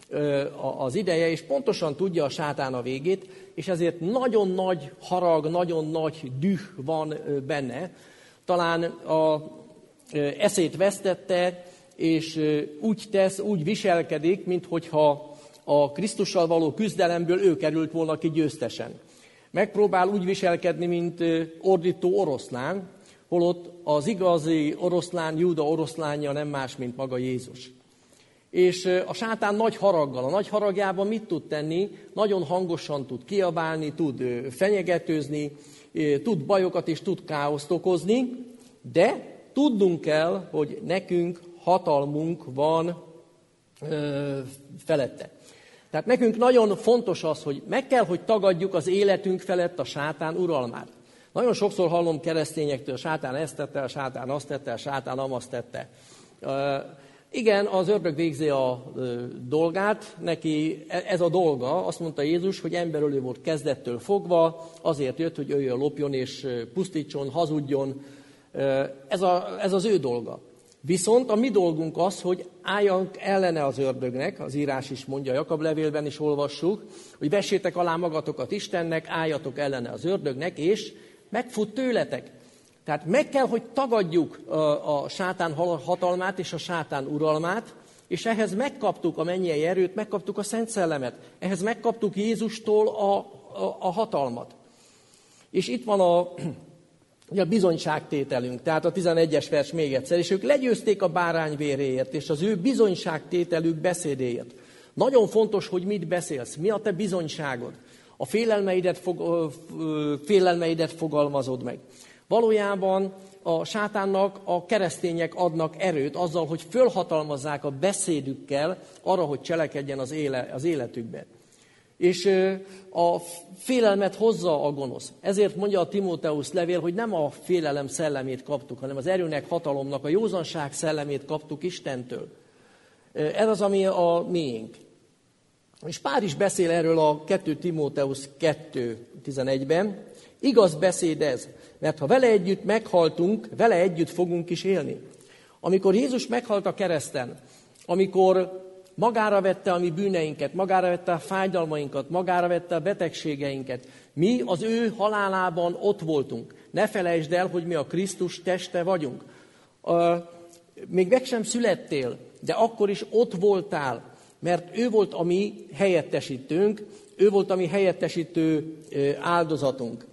az ideje, és pontosan tudja a sátán a végét, és ezért nagyon nagy harag, nagyon nagy düh van benne. Talán a eszét vesztette, és úgy tesz, úgy viselkedik, minthogyha a Krisztussal való küzdelemből ő került volna ki győztesen. Megpróbál úgy viselkedni, mint ordító oroszlán, holott az igazi oroszlán, Júda oroszlánja nem más, mint maga Jézus. És a sátán nagy haraggal, a nagy haragjában mit tud tenni? Nagyon hangosan tud kiabálni, tud fenyegetőzni, tud bajokat és tud káoszt okozni, de tudnunk kell, hogy nekünk hatalmunk van felette. Tehát nekünk nagyon fontos az, hogy meg kell, hogy tagadjuk az életünk felett a sátán uralmát. Nagyon sokszor hallom keresztényektől, a sátán ezt tette, a sátán azt tette, a sátán amazt tette. Igen, az ördög végzi a dolgát, neki ez a dolga, azt mondta Jézus, hogy emberölő volt kezdettől fogva, azért jött, hogy öljön, lopjon és pusztítson, hazudjon. Ez az ő dolga. Viszont a mi dolgunk az, hogy álljunk ellene az ördögnek, az írás is mondja, Jakab levélben is olvassuk, hogy vessétek alá magatokat Istennek, álljatok ellene az ördögnek, és megfut tőletek. Tehát meg kell, hogy tagadjuk a sátán hatalmát és a sátán uralmát, és ehhez megkaptuk a mennyei erőt, megkaptuk a Szent Szellemet. Ehhez megkaptuk Jézustól a hatalmat. És itt van a bizonyságtételünk, tehát a 11-es vers még egyszer, és ők legyőzték a bárány véréért, és az ő bizonyságtételük beszédéért. Nagyon fontos, hogy mit beszélsz, mi a te bizonyságod. A félelmeidet fogalmazod meg. Valójában a sátánnak a keresztények adnak erőt azzal, hogy fölhatalmazzák a beszédükkel arra, hogy cselekedjen az életükben. És a félelmet hozza a gonosz. Ezért mondja a Timóteusz levél, hogy nem a félelem szellemét kaptuk, hanem az erőnek, hatalomnak, a józanság szellemét kaptuk Istentől. Ez az, ami a miénk. És Pál is beszél erről a 2 Timóteusz 2:11-ben. Igaz beszéd ez, mert ha vele együtt meghaltunk, vele együtt fogunk is élni. Amikor Jézus meghalt a kereszten, amikor magára vette a mi bűneinket, magára vette a fájdalmainkat, magára vette a betegségeinket, mi az ő halálában ott voltunk. Ne felejtsd el, hogy mi a Krisztus teste vagyunk. Még meg sem születtél, de akkor is ott voltál, mert ő volt a mi helyettesítőnk, ő volt a mi helyettesítő áldozatunk.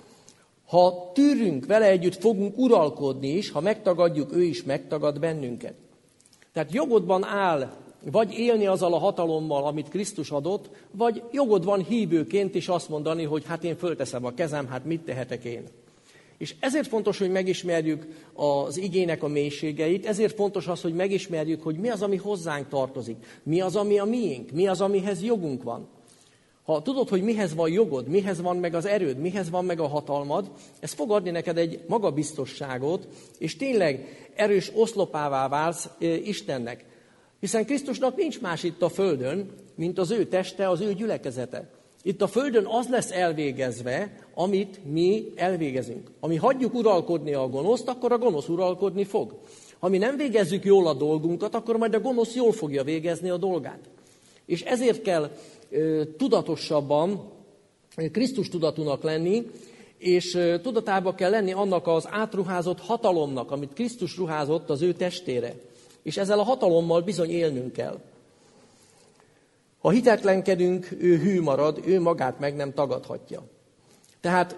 Ha tűrünk, vele együtt fogunk uralkodni is, ha megtagadjuk, ő is megtagad bennünket. Tehát jogodban áll, vagy élni azzal a hatalommal, amit Krisztus adott, vagy jogod van hívőként is azt mondani, hogy hát én fölteszem a kezem, hát mit tehetek én. És ezért fontos, hogy megismerjük az igének a mélységeit, ezért fontos az, hogy megismerjük, hogy mi az, ami hozzánk tartozik, mi az, ami a miénk, mi az, amihez jogunk van. Ha tudod, hogy mihez van jogod, mihez van meg az erőd, mihez van meg a hatalmad, ez fog adni neked egy magabiztosságot, és tényleg erős oszlopává válsz Istennek. Hiszen Krisztusnak nincs más itt a földön, mint az ő teste, az ő gyülekezete. Itt a földön az lesz elvégezve, amit mi elvégezünk. Ha mi hagyjuk uralkodni a gonoszt, akkor a gonosz uralkodni fog. Ha mi nem végezzük jól a dolgunkat, akkor majd a gonosz jól fogja végezni a dolgát. És ezért kell tudatosabban Krisztus tudatúnak lenni, és tudatába kell lenni annak az átruházott hatalomnak, amit Krisztus ruházott az ő testére. És ezzel a hatalommal bizony élnünk kell. Ha hitetlenkedünk, ő hű marad, ő magát meg nem tagadhatja. Tehát,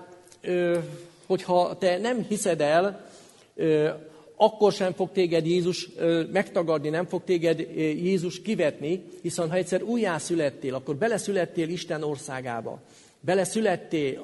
hogyha te nem hiszed el, akkor sem fog téged Jézus megtagadni, nem fog téged Jézus kivetni, hiszen ha egyszer újjászülettél, akkor beleszülettél Isten országába. Beleszülettél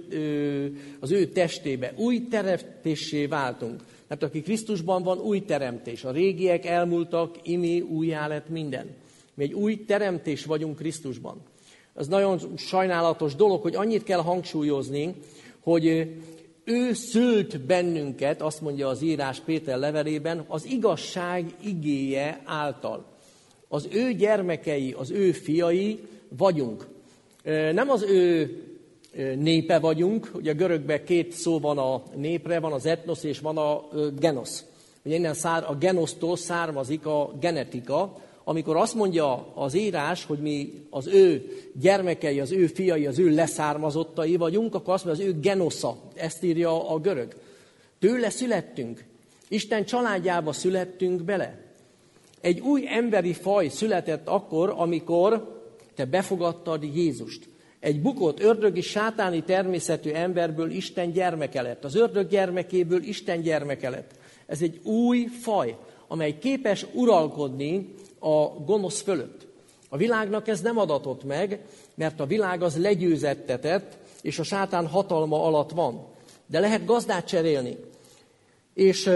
az ő testébe, új teremtéssé váltunk. Mert aki Krisztusban van, új teremtés. A régiek elmúltak, imi újjá lett minden. Mi egy új teremtés vagyunk Krisztusban. Ez nagyon sajnálatos dolog, hogy annyit kell hangsúlyozni, hogy ő szült bennünket, azt mondja az írás Péter levelében, az igazság igéje által. Az ő gyermekei, az ő fiai vagyunk. Nem az ő népe vagyunk, ugye a görögben 2 szó van a népre, van az etnosz és van a genosz. Ugye innen a genosztól származik a genetika, amikor azt mondja az írás, hogy mi az ő gyermekei, az ő fiai, az ő leszármazottai vagyunk, akkor azt mondja, az ő genosza, ezt írja a görög. Tőle születtünk. Isten családjába születtünk bele. Egy új emberi faj született akkor, amikor te befogadtad Jézust. Egy bukott, ördögi, sátáni természetű emberből Isten gyermeke lett. Az ördög gyermekéből Isten gyermeke lett. Ez egy új faj, amely képes uralkodni a gonosz fölött. A világnak ez nem adatott meg, mert a világ az legyőzettetett, és a sátán hatalma alatt van. De lehet gazdát cserélni. És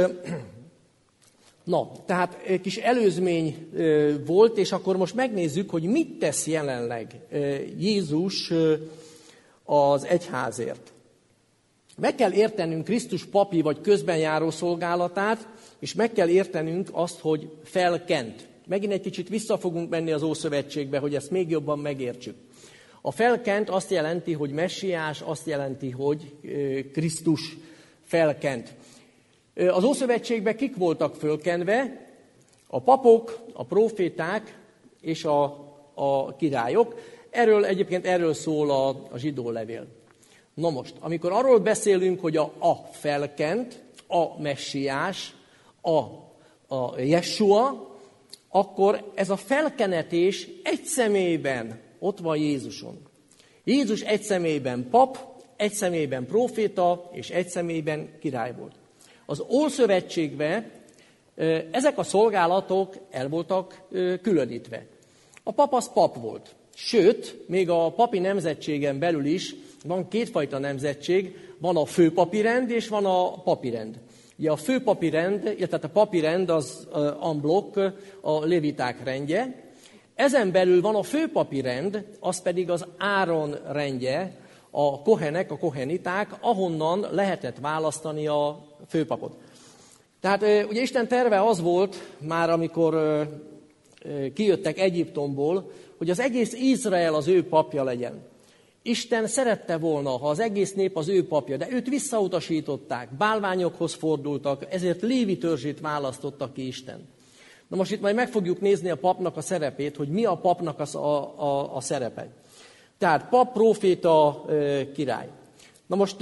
tehát egy kis előzmény volt, és akkor most megnézzük, hogy mit tesz jelenleg Jézus az egyházért. Meg kell értenünk Krisztus papi vagy közbenjáró szolgálatát, és meg kell értenünk azt, hogy felkent. Megint egy kicsit vissza fogunk menni az Ószövetségbe, hogy ezt még jobban megértsük. A felkent azt jelenti, hogy messiás, azt jelenti, hogy Krisztus felkent. Az Ószövetségben kik voltak fölkenve? A papok, a próféták és a királyok. Egyébként erről szól a zsidó levél. Na most, amikor arról beszélünk, hogy a felkent, a messiás, a Jesua, akkor ez a felkenetés egy személyben ott van Jézuson. Jézus egy személyben pap, egy személyben próféta, és egy személyben király volt. Az Ószövetségben ezek a szolgálatok el voltak különítve. A pap az pap volt. Sőt, még a papi nemzetségen belül is van kétfajta nemzetség, van a főpapi rend és van a papi rend. Ugye a főpapi rend, tehát a papi rend az en bloc a leviták rendje. Ezen belül van a főpapi rend, az pedig az Áron rendje, a kohenek, a koheniták, ahonnan lehetett választani a főpapot. Tehát ugye Isten terve az volt, már amikor kijöttek Egyiptomból, hogy az egész Izrael az ő papja legyen. Isten szerette volna, ha az egész nép az ő papja, de őt visszautasították, bálványokhoz fordultak, ezért Lévi törzsét választotta ki Isten. Na most itt majd meg fogjuk nézni a papnak a szerepét, hogy mi a papnak a szerepe. Tehát pap, próféta, király. Na most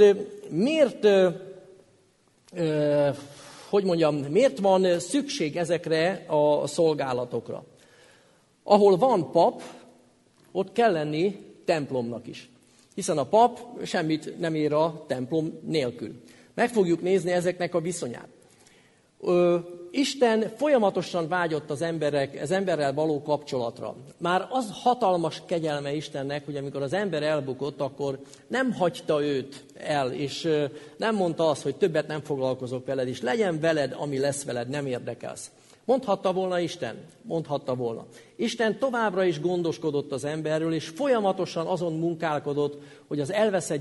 miért van szükség ezekre a szolgálatokra? Ahol van pap, ott kell lenni templomnak is. Hiszen a pap semmit nem ér a templom nélkül. Meg fogjuk nézni ezeknek a viszonyát. Isten folyamatosan vágyott az emberrel való kapcsolatra. Már az hatalmas kegyelme Istennek, hogy amikor az ember elbukott, akkor nem hagyta őt el, és nem mondta azt, hogy többet nem foglalkozok veled, és legyen veled, ami lesz veled, nem érdekelsz. Mondhatta volna Isten? Mondhatta volna. Isten továbbra is gondoskodott az emberről, és folyamatosan azon munkálkodott, hogy az elveszett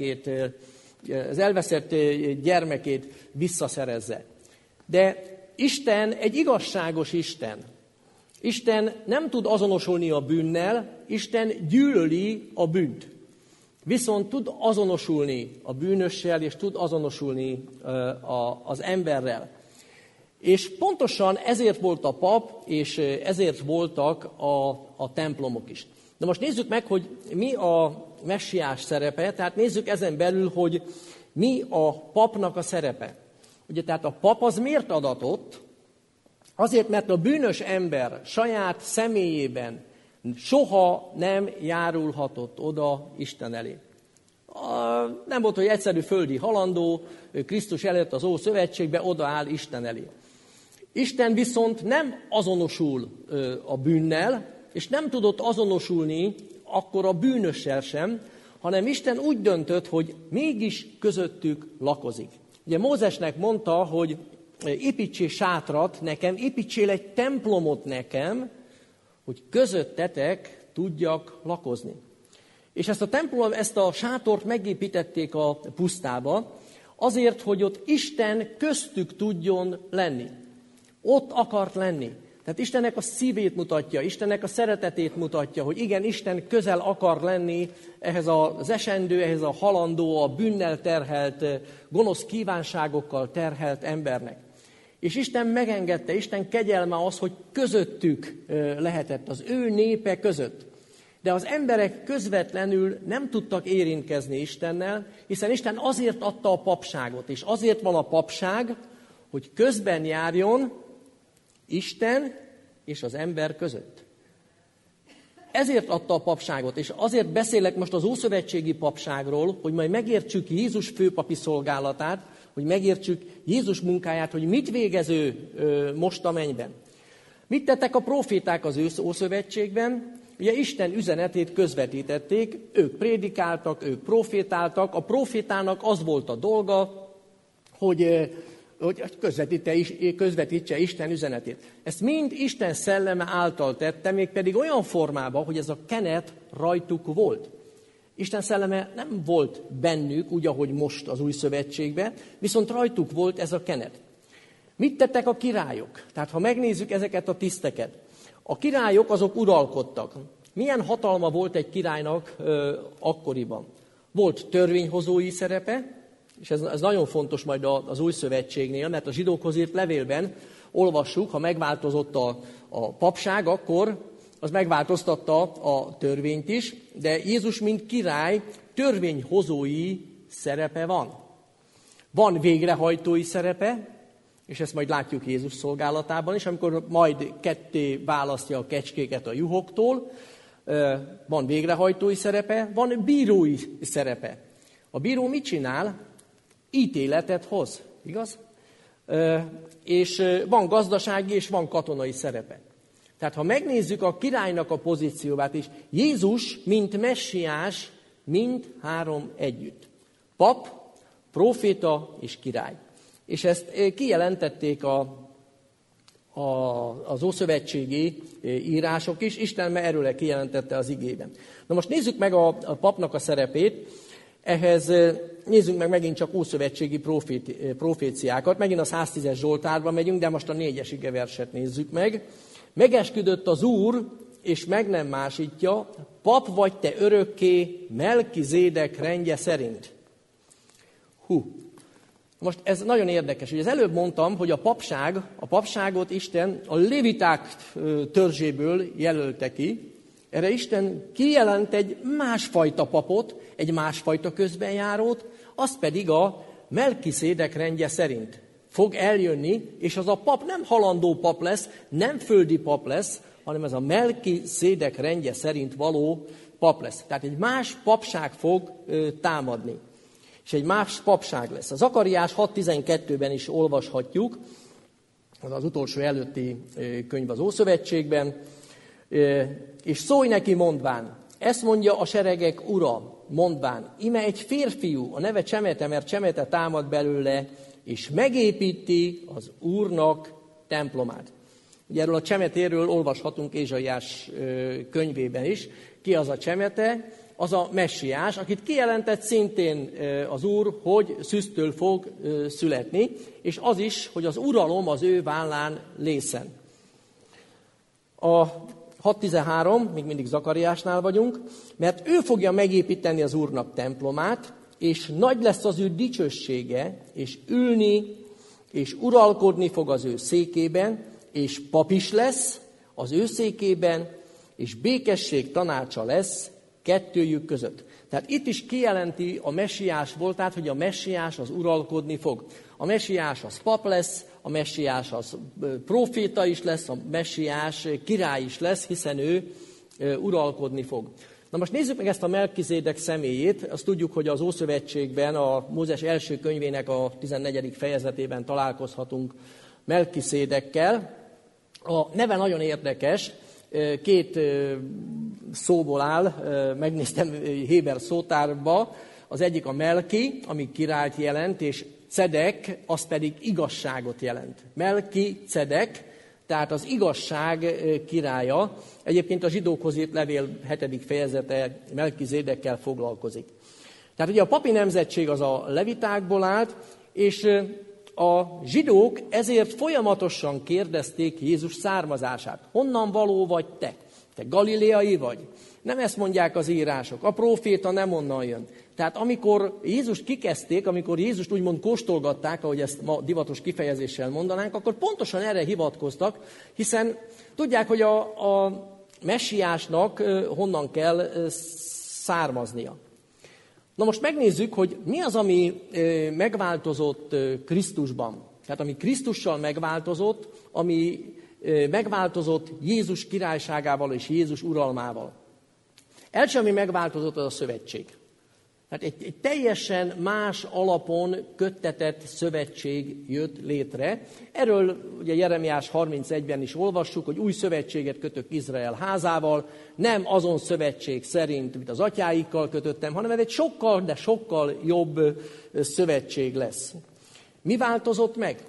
gyermekét visszaszerezze. De Isten egy igazságos Isten. Isten nem tud azonosulni a bűnnel, Isten gyűlöli a bűnt. Viszont tud azonosulni a bűnössel, és tud azonosulni az emberrel. És pontosan ezért volt a pap, és ezért voltak a templomok is. Na most nézzük meg, hogy mi a messiás szerepe, tehát nézzük ezen belül, hogy mi a papnak a szerepe. Ugye, tehát a pap az miért adatott? Azért, mert a bűnös ember saját személyében soha nem járulhatott oda Isten elé. Nem volt, hogy egyszerű földi halandó, Krisztus előtt az Ószövetségbe odaáll Isten elé. Isten viszont nem azonosul a bűnnel, és nem tudott azonosulni akkor a bűnössel sem, hanem Isten úgy döntött, hogy mégis közöttük lakozik. Ugye Mózesnek mondta, hogy építsél sátrat nekem, építsél egy templomot nekem, hogy közöttetek tudjak lakozni. És ezt a sátort megépítették a pusztába, azért, hogy ott Isten köztük tudjon lenni. Ott akart lenni. Tehát Istennek a szívét mutatja, Istennek a szeretetét mutatja, hogy igen, Isten közel akar lenni ehhez az esendő, ehhez a halandó, a bűnnel terhelt, gonosz kívánságokkal terhelt embernek. És Isten megengedte, Isten kegyelme az, hogy közöttük lehetett, az ő népe között. De az emberek közvetlenül nem tudtak érintkezni Istennel, hiszen Isten azért adta a papságot, és azért van a papság, hogy közben járjon Isten és az ember között. Ezért adta a papságot, és azért beszélek most az ószövetségi papságról, hogy majd megértsük Jézus főpapi szolgálatát, hogy megértsük Jézus munkáját, hogy mit végez ő most a mennyben. Mit tettek a proféták az Ószövetségben? Ugye Isten üzenetét közvetítették, ők prédikáltak, ők profétáltak. A profétának az volt a dolga, hogy közvetítse Isten üzenetét. Ezt mind Isten szelleme által tette, mégpedig olyan formában, hogy ez a kenet rajtuk volt. Isten szelleme nem volt bennük, úgy, ahogy most az Új Szövetségben, viszont rajtuk volt ez a kenet. Mit tettek a királyok? Tehát, ha megnézzük ezeket a tiszteket, a királyok azok uralkodtak. Milyen hatalma volt egy királynak akkoriban? Volt törvényhozói szerepe, és ez nagyon fontos majd az Új Szövetségnél, mert a zsidókhoz írt levélben olvassuk, ha megváltozott a papság, akkor az megváltoztatta a törvényt is, de Jézus, mint király, törvényhozói szerepe van. Van végrehajtói szerepe, és ezt majd látjuk Jézus szolgálatában is, amikor majd ketté választja a kecskéket a juhoktól, van végrehajtói szerepe, van bírói szerepe. A bíró mit csinál? Ítéletet hoz, igaz? És van gazdasági és van katonai szerepe. Tehát ha megnézzük a királynak a pozícióját is, Jézus, mint messiás, mind három együtt. Pap, próféta és király. És ezt kijelentették az ószövetségi írások is, Isten erről kijelentette az igében. Na most nézzük meg a papnak a szerepét, ehhez nézzük meg megint csak ószövetségi proféciákat, megint a 110-es Zsoltárba megyünk, de most a 4-es igeverset nézzük meg. Megesküdött az Úr, és meg nem másítja, pap vagy te örökké Melkizédek rendje szerint. Most ez nagyon érdekes. Ugye az előbb mondtam, hogy a papságot Isten a léviták törzséből jelölte ki. Erre Isten kijelent egy másfajta papot, egy másfajta közbenjárót, az pedig a Melkizédek rendje szerint fog eljönni, és az a pap nem halandó pap lesz, nem földi pap lesz, hanem ez a Melkizédek rendje szerint való pap lesz. Tehát egy más papság fog támadni. És egy más papság lesz. A Zakariás 6.12-ben is olvashatjuk, az utolsó előtti könyv az Ószövetségben, és szólj neki mondván, ezt mondja a seregek ura, mondván, ime egy férfiú, a neve Csemete, mert Csemete támad belőle, és megépíti az Úrnak templomát. Ugye erről a Csemetéről olvashatunk Ézsaiás könyvében is. Ki az a Csemete? Az a messiás, akit kijelentett szintén az Úr, hogy szűztől fog születni, és az is, hogy az uralom az ő vállán lészen. A 6.13, még mindig Zakariásnál vagyunk, mert ő fogja megépíteni az Úrnak templomát, és nagy lesz az ő dicsősége, és ülni, és uralkodni fog az ő székében, és pap is lesz az ő székében, és békesség tanácsa lesz kettőjük között. Tehát itt is kijelenti a messiás voltát, hogy a messiás az uralkodni fog. A messiás az pap lesz, a messiás az próféta is lesz, a messiás király is lesz, hiszen ő uralkodni fog. Na most nézzük meg ezt a Melkizédek személyét. Azt tudjuk, hogy az Ószövetségben, a Mózes első könyvének a 14. fejezetében találkozhatunk Melkizédekkel. A neve nagyon érdekes, két szóból áll, megnéztem Héber szótárba, az egyik a Melki, ami királyt jelent, és Cedek, az pedig igazságot jelent. Melkizédek, tehát az igazság királya. Egyébként a zsidókhoz írt levél 7. fejezete Melkizédekkel foglalkozik. Tehát ugye a papi nemzetség az a levitákból állt, és a zsidók ezért folyamatosan kérdezték Jézus származását. Honnan való vagy te? Te galileai vagy? Nem ezt mondják az írások. A próféta nem onnan jön. Tehát amikor Jézust kikezdték, amikor Jézust úgymond kóstolgatták, ahogy ezt ma divatos kifejezéssel mondanánk, akkor pontosan erre hivatkoztak, hiszen tudják, hogy a messiásnak honnan kell származnia. Na most megnézzük, hogy mi az, ami megváltozott Krisztusban. Tehát ami Krisztussal megváltozott, ami megváltozott Jézus királyságával és Jézus uralmával. Első, ami megváltozott, az a szövetség. Tehát egy teljesen más alapon köttetett szövetség jött létre. Erről ugye Jeremiás 31-ben is olvassuk, hogy új szövetséget kötök Izrael házával, nem azon szövetség szerint, mint az atyáikkal kötöttem, hanem ez egy sokkal, de sokkal jobb szövetség lesz. Mi változott meg?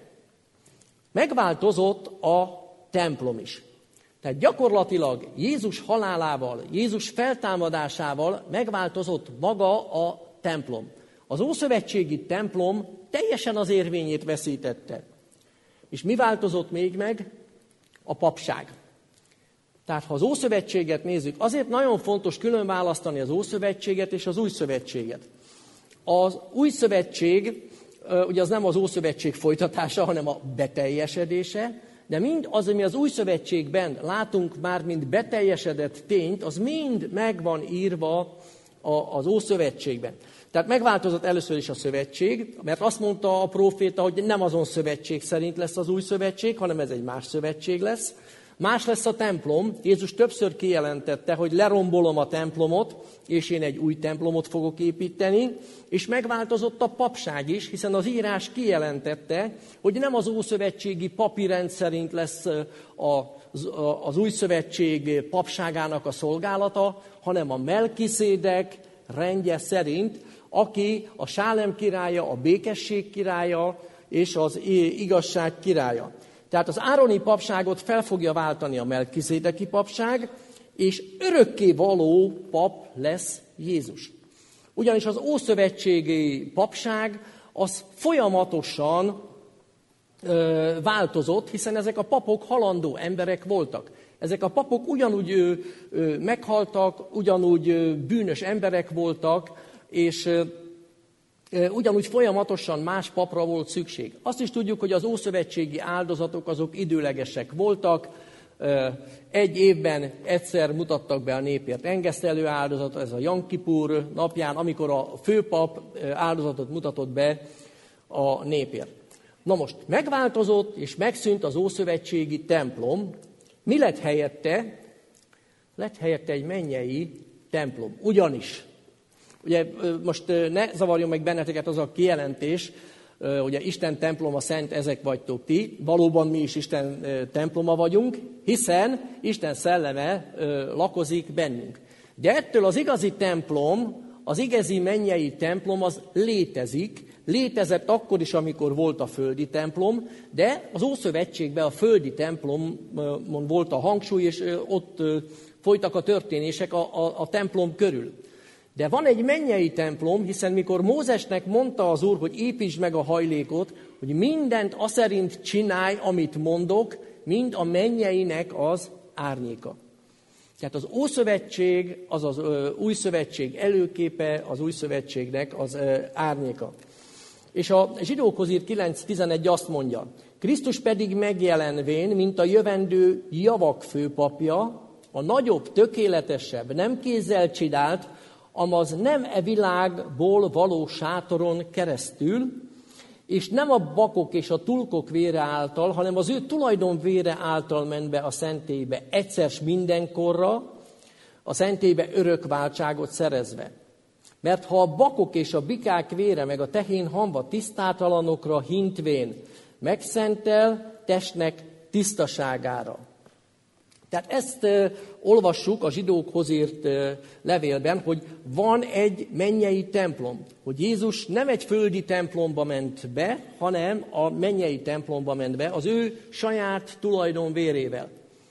Megváltozott a templom is. Tehát gyakorlatilag Jézus halálával, Jézus feltámadásával megváltozott maga a templom. Az ószövetségi templom teljesen az érvényét veszítette. És mi változott még meg? A papság. Tehát ha az ószövetséget nézzük, azért nagyon fontos külön választani az ószövetséget és az új szövetséget. Az új szövetség, ugye az nem az ószövetség folytatása, hanem a beteljesedése, de mind az, ami az új szövetségben látunk már, mint beteljesedett tényt, az mind meg van írva az ószövetségben. Tehát megváltozott először is a szövetség, mert azt mondta a próféta, hogy nem azon szövetség szerint lesz az új szövetség, hanem ez egy más szövetség lesz. Más lesz a templom. Jézus többször kijelentette, hogy lerombolom a templomot, és én egy új templomot fogok építeni, és megváltozott a papság is, hiszen az írás kijelentette, hogy nem az ószövetségi papi rend szerint lesz az új szövetség papságának a szolgálata, hanem a Melkiszédek rendje szerint, aki a Sálem királya, a békesség királya és az igazság királya. Tehát az ároni papságot fel fogja váltani a melkiszédeki papság, és örökké való pap lesz Jézus. Ugyanis az ószövetségi papság az folyamatosan változott, hiszen ezek a papok halandó emberek voltak. Ezek a papok ugyanúgy meghaltak, ugyanúgy bűnös emberek voltak, és ugyanúgy folyamatosan más papra volt szükség. Azt is tudjuk, hogy az ószövetségi áldozatok azok időlegesek voltak. Egy évben egyszer mutattak be a népért engesztelő áldozatot, ez a Jom Kipur napján, amikor a főpap áldozatot mutatott be a népért. Na most megváltozott és megszűnt az ószövetségi templom. Mi lett helyette? Lett helyette egy mennyei templom. Ugyanis, ugye most ne zavarjon meg benneteket az a kijelentés, ugye Isten temploma szent, ezek vagytok ti. Valóban mi is Isten temploma vagyunk, hiszen Isten szelleme lakozik bennünk. De ettől az igazi templom, az igazi mennyei templom az létezik. Létezett akkor is, amikor volt a földi templom, de az Ószövetségben a földi templomon volt a hangsúly, és ott folytak a történések a templom körül. De van egy mennyei templom, hiszen mikor Mózesnek mondta az Úr, hogy építsd meg a hajlékot, hogy mindent aszerint csinálj, amit mondok, mind a mennyeinek az árnyéka. Tehát az Ószövetség, az az új szövetség előképe, az új szövetségnek az árnyéka. És a Zsidókhoz írt 9.11 azt mondja, Krisztus pedig megjelenvén, mint a jövendő javak főpapja, a nagyobb, tökéletesebb, nem kézzel csinált, amaz nem e világból való sátoron keresztül, és nem a bakok és a tulkok vére által, hanem az ő tulajdon vére által ment be a szentélybe egyszer mindenkorra, a szentélybe örök váltságot szerezve. Mert ha a bakok és a bikák vére, meg a tehén hamva tisztátalanokra hintvén megszentel testnek tisztaságára. Tehát ezt olvassuk a Zsidókhoz írt levélben, hogy van egy mennyei templom. Hogy Jézus nem egy földi templomba ment be, hanem a mennyei templomba ment be, az ő saját tulajdon vérével.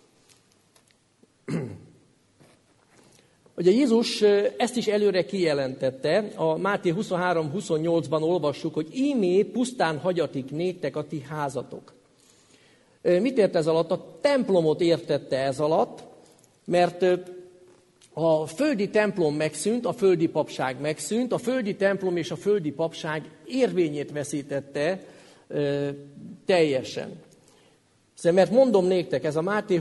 Ugye Jézus ezt is előre kijelentette, a Máté 23-28-ban olvassuk, hogy ímé pusztán hagyatik néktek a ti házatok. Mit ért ez alatt? A templomot értette ez alatt, mert a földi templom megszűnt, a földi papság megszűnt, a földi templom és a földi papság érvényét veszítette teljesen. Mert mondom néktek, ez a Máté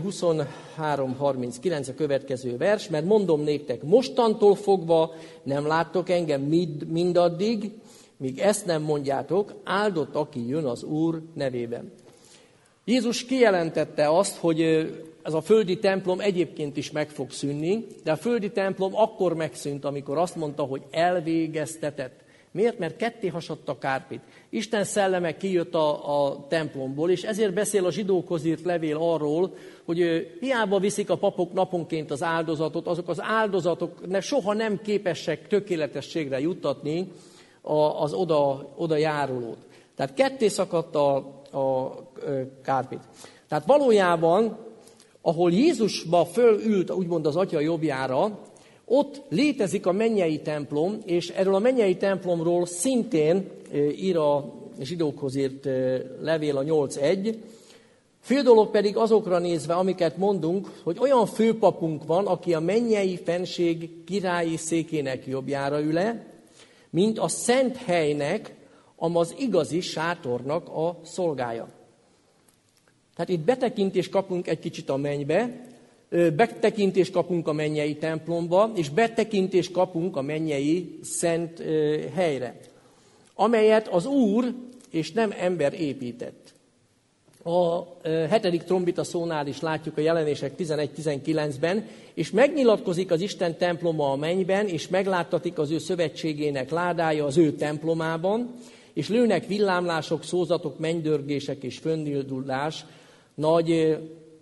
23:39 a következő vers, mert mondom néktek, mostantól fogva nem láttok engem mindaddig, míg ezt nem mondjátok, áldott, aki jön az Úr nevében. Jézus kijelentette azt, hogy ez a földi templom egyébként is meg fog szűnni, de a földi templom akkor megszűnt, amikor azt mondta, hogy elvégeztetett. Miért? Mert ketté hasadt a kárpit. Isten szelleme kijött a templomból, és ezért beszél a zsidókhoz írt levél arról, hogy hiába viszik a papok naponként az áldozatot, azok az áldozatok soha nem képesek tökéletességre juttatni az oda járulót. Tehát ketté szakadt a kárpit. Tehát valójában, ahol Jézusba fölült, úgymond az Atya jobbjára, ott létezik a mennyei templom, és erről a mennyei templomról szintén ír a zsidókhoz írt levél a 8:1. Fő dolog pedig azokra nézve, amiket mondunk, hogy olyan főpapunk van, aki a mennyei fenség királyi székének jobbjára ül-e, mint a szent helynek, az igazi sátornak a szolgája. Tehát itt betekintést kapunk egy kicsit a mennybe, betekintést kapunk a mennyei templomba, és betekintést kapunk a mennyei szent helyre, amelyet az Úr és nem ember épített. A 7. trombita szónál is látjuk a Jelenések 11:19-ben, és megnyilatkozik az Isten temploma a mennyben, és megláttatik az ő szövetségének ládája az ő templomában, és lőnek villámlások, szózatok, mennydörgések és fönnildulás, nagy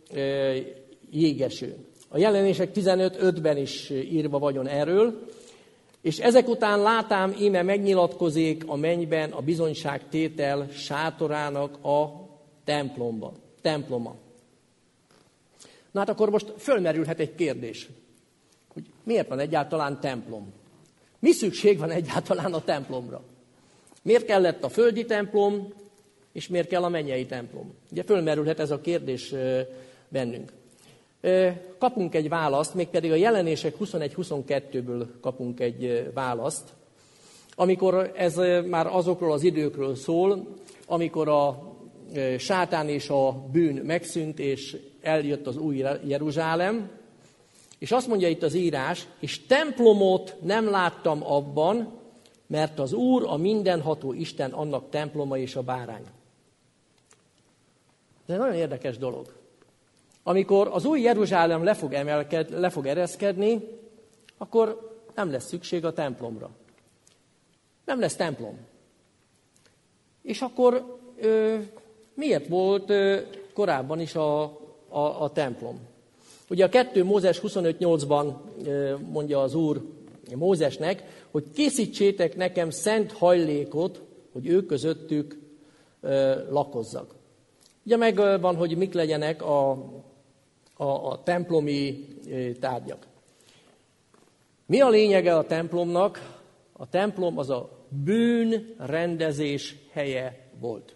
jégeső. A Jelenések 15:5-ben is írva vagyon erről, és ezek után látám, íme megnyilatkozik a mennyben a bizonyságtétel sátorának a temploma. Na hát akkor most fölmerülhet egy kérdés, hogy miért van egyáltalán templom? Mi szükség van egyáltalán a templomra? Miért kellett a földi templom, és miért kell a mennyei templom? Ugye fölmerülhet ez a kérdés bennünk. Kapunk egy választ, mégpedig a Jelenések 21-22-ből kapunk egy választ, amikor ez már azokról az időkről szól, amikor a sátán és a bűn megszűnt, és eljött az új Jeruzsálem, és azt mondja itt az írás, és templomot nem láttam abban, mert az Úr, a mindenható Isten annak temploma és a bárány. Ez egy nagyon érdekes dolog. Amikor az új Jeruzsálem le fog ereszkedni, akkor nem lesz szükség a templomra. Nem lesz templom. És akkor miért volt korábban is a templom? Ugye a 2 Mózes 25:8-ban mondja az Úr Mózesnek, hogy készítsétek nekem szent hajlékot, hogy ők közöttük lakozzak. Ugye megvan, hogy mik legyenek a templomi tárgyak. Mi a lényege a templomnak? A templom az a bűnrendezés helye volt.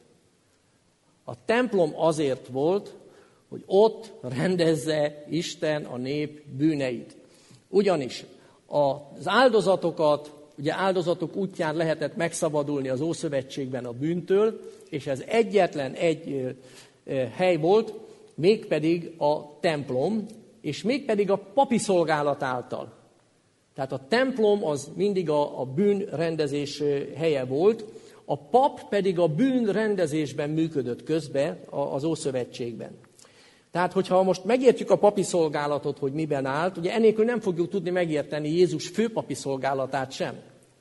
A templom azért volt, hogy ott rendezze Isten a nép bűneit. Ugyanis az áldozatokat, ugye áldozatok útján lehetett megszabadulni az Ószövetségben a bűntől, és ez egyetlen egy hely volt, mégpedig a templom, és mégpedig a papi szolgálat által. Tehát a templom az mindig a bűnrendezés helye volt, a pap pedig a bűnrendezésben működött közbe az Ószövetségben. Tehát, hogyha most megértjük a papi szolgálatot, hogy miben állt, ugye ennélkül nem fogjuk tudni megérteni Jézus főpapi szolgálatát sem.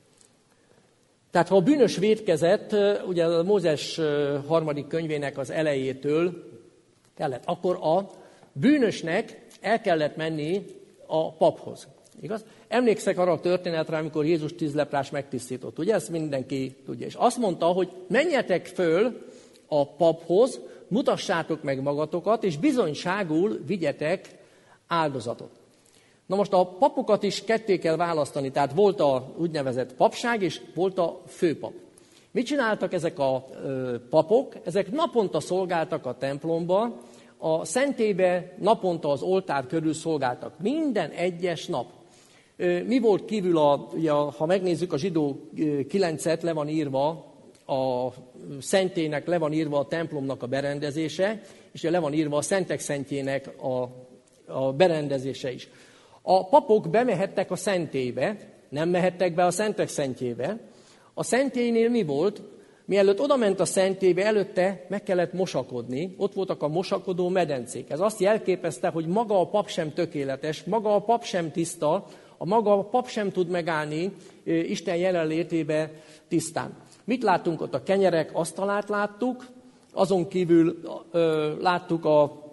Tehát, ha a bűnös vétkezett, ugye a Mózes 3. könyvének az elejétől kellett, akkor a bűnösnek el kellett menni a paphoz. Igaz? Emlékszek arra a történetre, amikor Jézus 10 leprás megtisztított. Ugye ezt mindenki tudja. És azt mondta, hogy menjetek föl a paphoz, mutassátok meg magatokat, és bizonyságul vigyetek áldozatot. Na most a papokat is ketté kell választani, tehát volt a úgynevezett papság, és volt a főpap. Mit csináltak ezek a papok? Ezek naponta szolgáltak a templomba, a szentélybe naponta az oltár körül szolgáltak. Minden egyes nap. Mi volt kívül, ha megnézzük a zsidó 9-et, le van írva, a szentélynek le van írva a templomnak a berendezése, és le van írva a szentek szentjének a berendezése is. A papok bemehettek a szentélybe, nem mehettek be a szentek szentjébe. A szentélynél mi volt? Mielőtt odament a szentélybe, előtte meg kellett mosakodni, ott voltak a mosakodó medencék. Ez azt jelképezte, hogy maga a pap sem tökéletes, maga a pap sem tiszta, maga a pap sem tud megállni Isten jelenlétébe tisztán. Mit láttunk ott? A kenyerek asztalát láttuk, azon kívül láttuk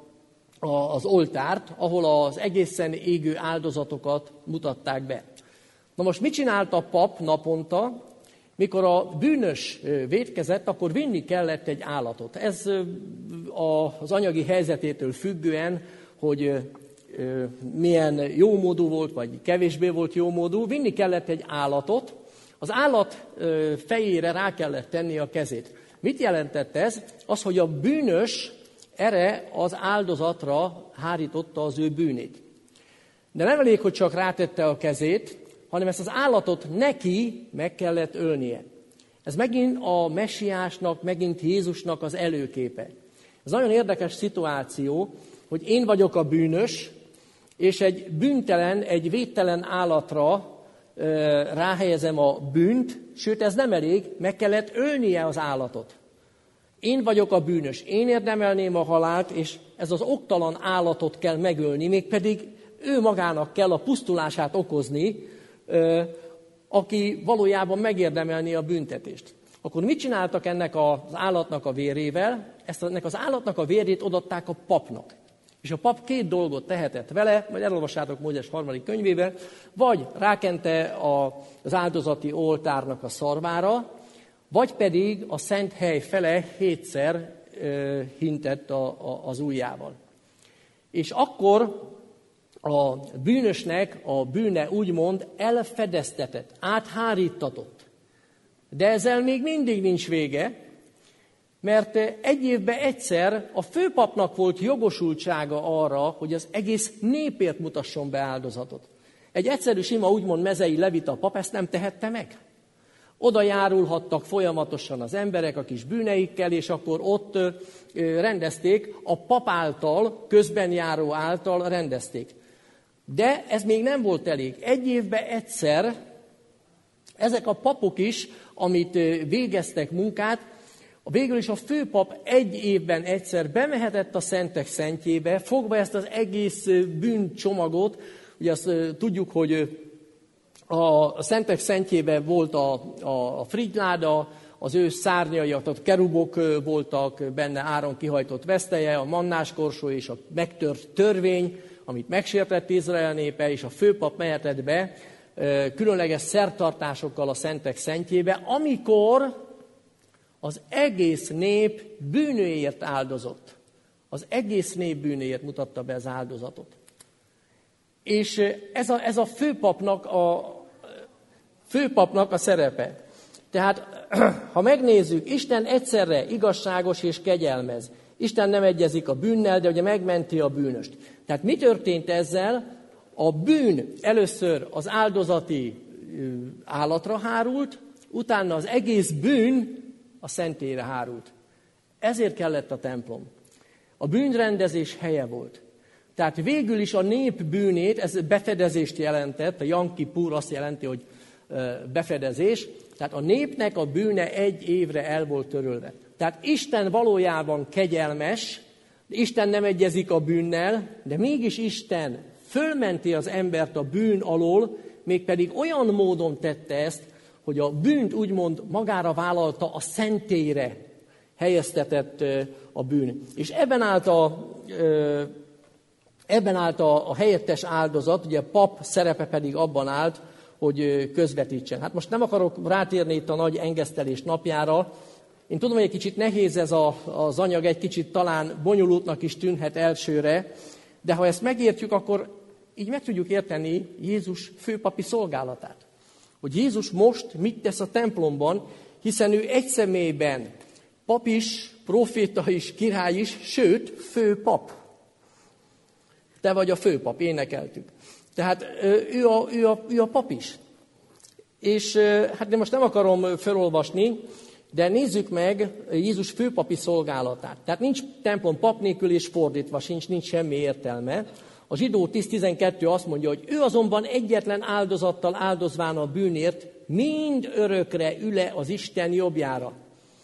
az oltárt, ahol az egészen égő áldozatokat mutatták be. Na most mit csinált a pap naponta? Mikor a bűnös vétkezett, akkor vinni kellett egy állatot. Ez az anyagi helyzetétől függően, hogy milyen jómódú volt, vagy kevésbé volt jómódú, vinni kellett egy állatot, az állat fejére rá kellett tenni a kezét. Mit jelentett ez? Az, hogy a bűnös erre az áldozatra hárította az ő bűnét. De nem elég, hogy csak rátette a kezét, hanem ezt az állatot neki meg kellett ölnie. Ez megint a messiásnak, megint Jézusnak az előképe. Ez nagyon érdekes szituáció, hogy én vagyok a bűnös, és egy bűntelen, egy véttelen állatra ráhelyezem a bűnt, sőt ez nem elég, meg kellett ölnie az állatot. Én vagyok a bűnös, én érdemelném a halált, és ez az oktalan állatot kell megölni, mégpedig ő magának kell a pusztulását okozni, aki valójában megérdemelné a büntetést. Akkor mit csináltak ennek az állatnak a vérével? Ennek az állatnak a vérét odaadták a papnak. És a pap két dolgot tehetett vele, majd elolvassátok Mózes 3. könyvében, vagy rákente az áldozati oltárnak a szarvára, vagy pedig a szent hely fele 7-szer hintett az ujjával. És akkor a bűnösnek a bűne úgymond elfedeztetett, áthárítatott. De ezzel még mindig nincs vége, mert egy évben egyszer a főpapnak volt jogosultsága arra, hogy az egész népért mutasson be áldozatot. Egy egyszerű, sima, úgymond mezei levita pap ezt nem tehette meg. Oda járulhattak folyamatosan az emberek a kis bűneikkel, és akkor ott rendezték, a pap által, közben járó által rendezték. De ez még nem volt elég. Egy évben egyszer ezek a papok is, amit végeztek munkát, végül is a főpap egy évben egyszer bemehetett a szentek szentjébe, fogva ezt az egész bűncsomagot. Ugye azt tudjuk, hogy a szentek szentjében volt a frigyláda, az ő szárnyai, a kerubok voltak benne, Áron kihajtott vesztelye, a mannás korsó és a megtört törvény, amit megsértett Izrael népe, és a főpap mehetett be különleges szertartásokkal a szentek szentjébe, amikor az egész nép bűnőért áldozott. Az egész nép bűnőért mutatta be az áldozatot. És ez a főpapnak a szerepe. Tehát, ha megnézzük, Isten egyszerre igazságos és kegyelmez. Isten nem egyezik a bűnnel, de ugye megmenti a bűnöst. Tehát mi történt ezzel? A bűn először az áldozati állatra hárult, utána az egész bűn a szentélyre hárult. Ezért kellett a templom. A bűnrendezés helye volt. Tehát végül is a nép bűnét, ez befedezést jelentett, a Jom Kipur azt jelenti, hogy befedezés, tehát a népnek a bűne egy évre el volt törölve. Tehát Isten valójában kegyelmes, Isten nem egyezik a bűnnel, de mégis Isten fölmenti az embert a bűn alól, mégpedig olyan módon tette ezt, hogy a bűnt úgymond magára vállalta, a szentélyre helyeztetett a bűn. És ebben állt a helyettes áldozat, ugye a pap szerepe pedig abban állt, hogy közvetítsen. Hát most nem akarok rátérni itt a nagy engesztelés napjára. Én tudom, hogy egy kicsit nehéz ez az anyag, egy kicsit talán bonyolultnak is tűnhet elsőre, de ha ezt megértjük, akkor így meg tudjuk érteni Jézus főpapi szolgálatát. Hogy Jézus most mit tesz a templomban, hiszen ő egy személyben pap is, proféta is, király is, sőt, főpap. Te vagy a főpap, énekeltük. Tehát ő a pap is. És hát de most nem akarom felolvasni, de nézzük meg Jézus főpapi szolgálatát. Tehát nincs templom pap nélkül, és fordítva nincs semmi értelme. A Zsidó 10.12 azt mondja, hogy ő azonban egyetlen áldozattal áldozván a bűnért mind örökre üle az Isten jobbjára.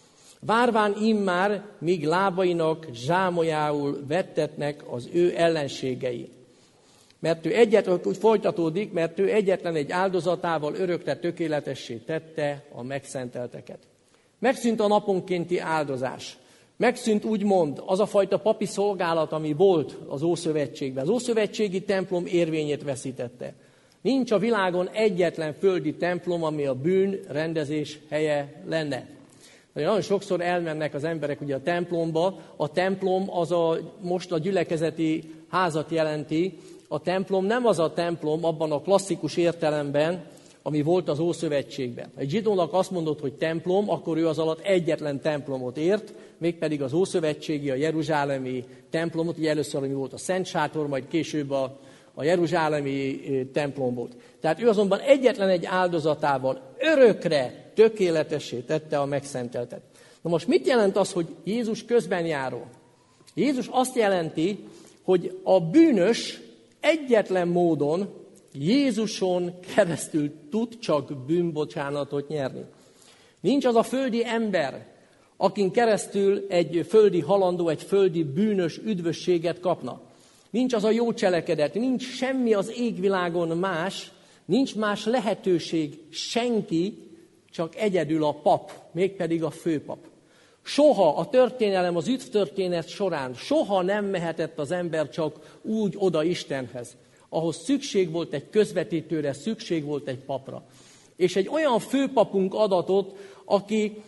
Várván immár, míg lábainak zsámolyául vettetnek az ő ellenségei. Mert ő úgy folytatódik, mert ő egyetlen egy áldozatával örökre tökéletessé tette a megszentelteket. Megszűnt a naponkénti áldozás. Megszűnt úgymond az a fajta papi szolgálat, ami volt az Ószövetségben. Az ószövetségi templom érvényét veszítette. Nincs a világon egyetlen földi templom, ami a bűn rendezés helye lenne. Nagyon sokszor elmennek az emberek ugye a templomba. A templom az most a gyülekezeti házat jelenti. A templom nem az a templom abban a klasszikus értelemben, ami volt az Ószövetségben. Egy zsidónak azt mondod, hogy templom, akkor ő az alatt egyetlen templomot ért, mégpedig az ószövetségi, a jeruzsálemi templomot, ugye először ami volt a Szent Sátor, majd később a jeruzsálemi templom volt. Tehát ő azonban egyetlen egy áldozatával örökre tökéletessé tette a megszenteltet. Na most mit jelent az, hogy Jézus közbenjáró? Jézus azt jelenti, hogy a bűnös egyetlen módon Jézuson keresztül tud csak bűnbocsánatot nyerni. Nincs az a földi ember, akin keresztül egy földi halandó, egy földi bűnös üdvösséget kapna. Nincs az a jó cselekedet, nincs semmi az égvilágon más, nincs más lehetőség, senki, csak egyedül a pap, mégpedig a főpap. Soha a történelem, az üdvtörténet során soha nem mehetett az ember csak úgy oda Istenhez. Ahhoz szükség volt egy közvetítőre, szükség volt egy papra. És egy olyan főpapunk adatot, aki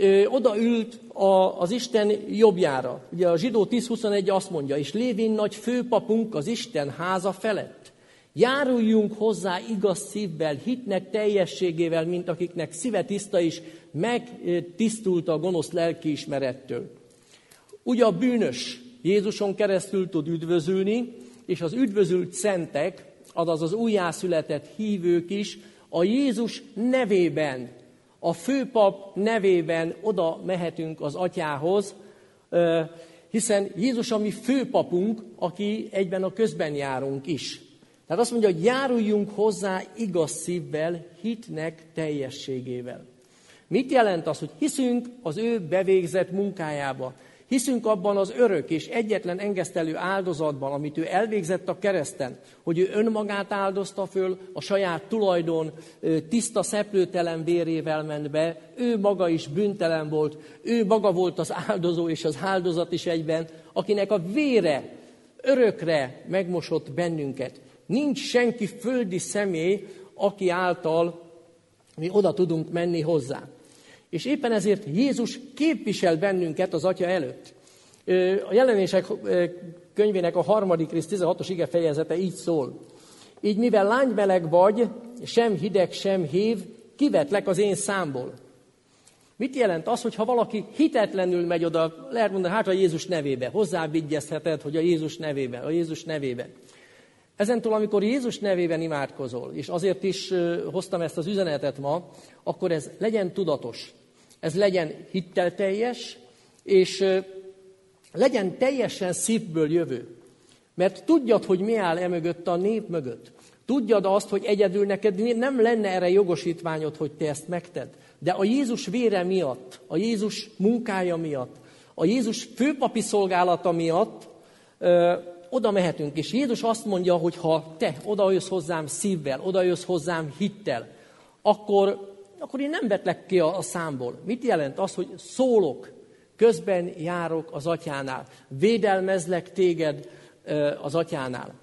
odaült az Isten jobbjára. Ugye a Zsidó 10.21 azt mondja, és lévén nagy főpapunk az Isten háza felett. Járuljunk hozzá igaz szívvel, hitnek teljességével, mint akiknek szíve tiszta is, megtisztult a gonosz lelkiismerettől. Ugye a bűnös Jézuson keresztül tud üdvözülni, és az üdvözült szentek, azaz az újjászületett hívők is a Jézus nevében, a főpap nevében oda mehetünk az Atyához, hiszen Jézus a mi főpapunk, aki egyben a közben járunk is. Tehát azt mondja, hogy járuljunk hozzá igaz szívvel, hitnek teljességével. Mit jelent az, hogy hiszünk az ő bevégzett munkájába? Hiszünk abban az örök és egyetlen engesztelő áldozatban, amit ő elvégzett a kereszten, hogy ő önmagát áldozta föl, a saját tulajdon tiszta szeplőtelen vérével ment be, ő maga is bűntelen volt, ő maga volt az áldozó és az áldozat is egyben, akinek a vére örökre megmosott bennünket. Nincs senki földi személy, aki által mi oda tudunk menni hozzá. És éppen ezért Jézus képvisel bennünket az Atya előtt. A Jelenések könyvének a 3. rész 16-os igefejezete így szól. Így mivel lánymeleg vagy, sem hideg, sem hév, kivetlek az én számból. Mit jelent az, hogyha valaki hitetlenül megy oda, lehet mondani, hát a Jézus nevébe, hozzávigyezheted, hogy a Jézus nevében. Ezentúl, amikor Jézus nevében imádkozol, és azért is hoztam ezt az üzenetet ma, akkor ez legyen tudatos, ez legyen hittelteljes, és legyen teljesen szívből jövő. Mert tudjad, hogy mi áll emögött a nép mögött. Tudjad azt, hogy egyedül neked nem lenne erre jogosítványod, hogy te ezt megtedd. De a Jézus vére miatt, a Jézus munkája miatt, a Jézus főpapi szolgálata miatt oda mehetünk. És Jézus azt mondja, hogy ha te odajössz hozzám szívvel, odajössz hozzám hittel, akkor én nem vetlek ki a számból. Mit jelent az, hogy szólok, közben járok az Atyánál, védelmezlek téged az Atyánál.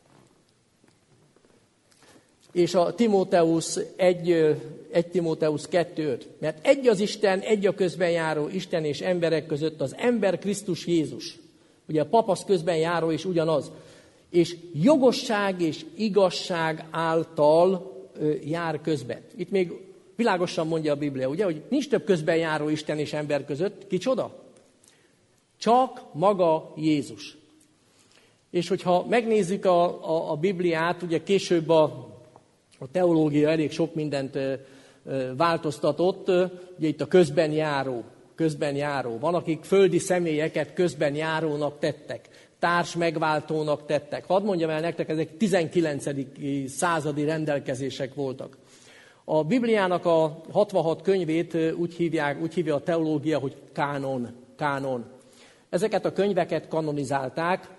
És a Timóteusz 1 Timóteusz 2.5. Mert egy az Isten, egy a közben járó Isten és emberek között, az ember Krisztus Jézus. Ugye a pap az közben járó is ugyanaz. És jogosság és igazság által jár közben. Itt még világosan mondja a Biblia, ugye, hogy nincs több közben járó Isten és ember között. Kicsoda? Csak maga Jézus. És hogyha megnézzük a Bibliát, ugye később a teológia elég sok mindent változtatott, ugye itt a közben járó. Van, akik földi személyeket közben járónak tettek, társ megváltónak tettek. Hadd mondjam el nektek, ezek 19. századi rendelkezések voltak. A Bibliának a 66 könyvét úgy hívja a teológia, hogy kánon. Ezeket a könyveket kanonizálták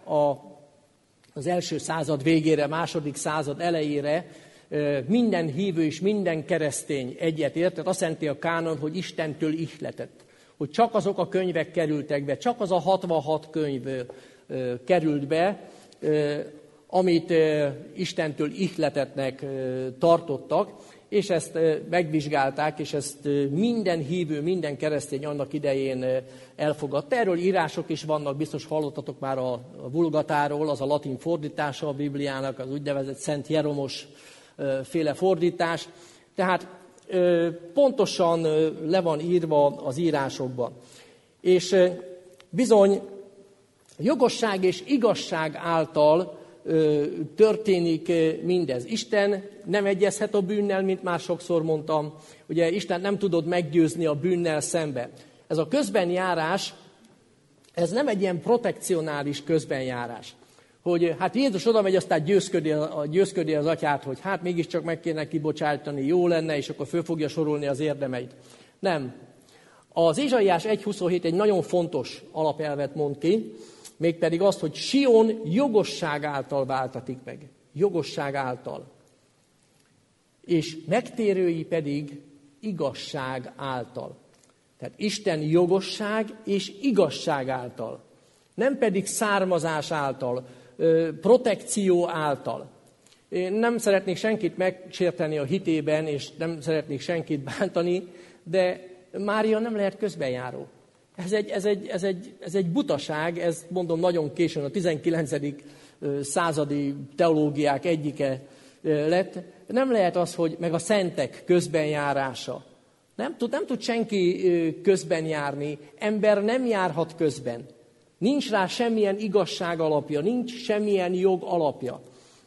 az első század végére, második század elejére. Minden hívő és minden keresztény egyetért, tehát azt jelenti a kánon, hogy Istentől ihletett. Hogy csak azok a könyvek kerültek be, csak az a 66 könyv került be, amit Istentől ihletetnek tartottak, és ezt megvizsgálták, és ezt minden hívő, minden keresztény annak idején elfogadta. Erről írások is vannak, biztos hallottatok már a Vulgatáról, az a latin fordítása a Bibliának, az úgynevezett Szent Jeromos féle fordítás. Tehát pontosan le van írva az írásokban. És bizony jogosság és igazság által történik mindez. Isten nem egyezhet a bűnnel, mint már sokszor mondtam. Ugye Isten nem tudod meggyőzni a bűnnel szembe. Ez a közbenjárás, ez nem egy ilyen protekcionális közbenjárás. Hogy hát Jézus oda megy, aztán győzködi az atyát, hogy hát mégiscsak meg kéne kibocsátani, jó lenne, és akkor föl fogja sorolni az érdemeit. Nem. Az Ézsaiás 1.27 egy nagyon fontos alapelvet mond ki, mégpedig azt, hogy Sion jogosság által váltatik meg. Jogosság által. És megtérői pedig igazság által. Tehát Isten jogosság és igazság által. Nem pedig származás által, protekció által. Én nem szeretnék senkit megsérteni a hitében, és nem szeretnék senkit bántani, de Mária nem lehet közbenjáró. Ez egy butaság, ez mondom nagyon későn, a 19. századi teológiák egyike lett. Nem lehet az, hogy meg a szentek közbenjárása. Nem tud senki közben járni, ember nem járhat közben. Nincs rá semmilyen igazság alapja, nincs semmilyen jog alapja.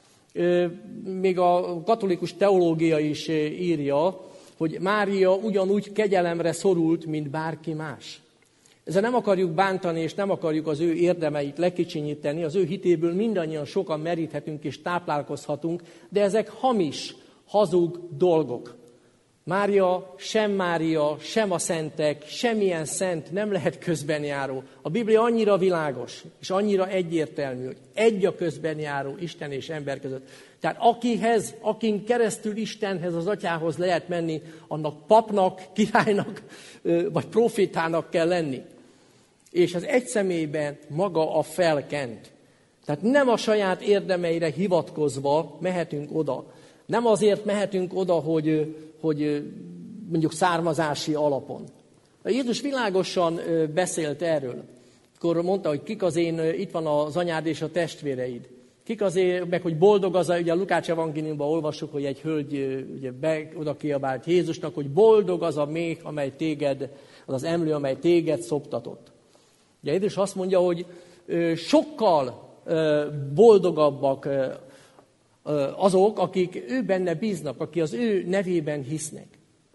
Még a katolikus teológia is írja, hogy Mária ugyanúgy kegyelemre szorult, mint bárki más. Ezzel nem akarjuk bántani, és nem akarjuk az ő érdemeit lekicsinyíteni, az ő hitéből mindannyian sokan meríthetünk és táplálkozhatunk, de ezek hamis, hazug dolgok. Mária, sem a szentek, semmilyen szent nem lehet közbenjáró. A Biblia annyira világos, és annyira egyértelmű, hogy egy a közbenjáró Isten és ember között. Tehát akin keresztül Istenhez, az atyához lehet menni, annak papnak, királynak, vagy profétának kell lenni. És az egy személyben maga a felkent. Tehát nem a saját érdemeire hivatkozva mehetünk oda. Nem azért mehetünk oda, hogy mondjuk származási alapon. Jézus világosan beszélt erről. Akkor mondta, hogy itt van az anyád és a testvéreid. Meg hogy boldog az, ugye a Lukács evangéliumban olvassuk, hogy egy hölgy ugye oda kiabált Jézusnak, hogy boldog az a méh, amely téged, az emlő, amely téged szoptatott. Ugye Jézus azt mondja, hogy sokkal boldogabbak azok, akik ő benne bíznak, akik az ő nevében hisznek.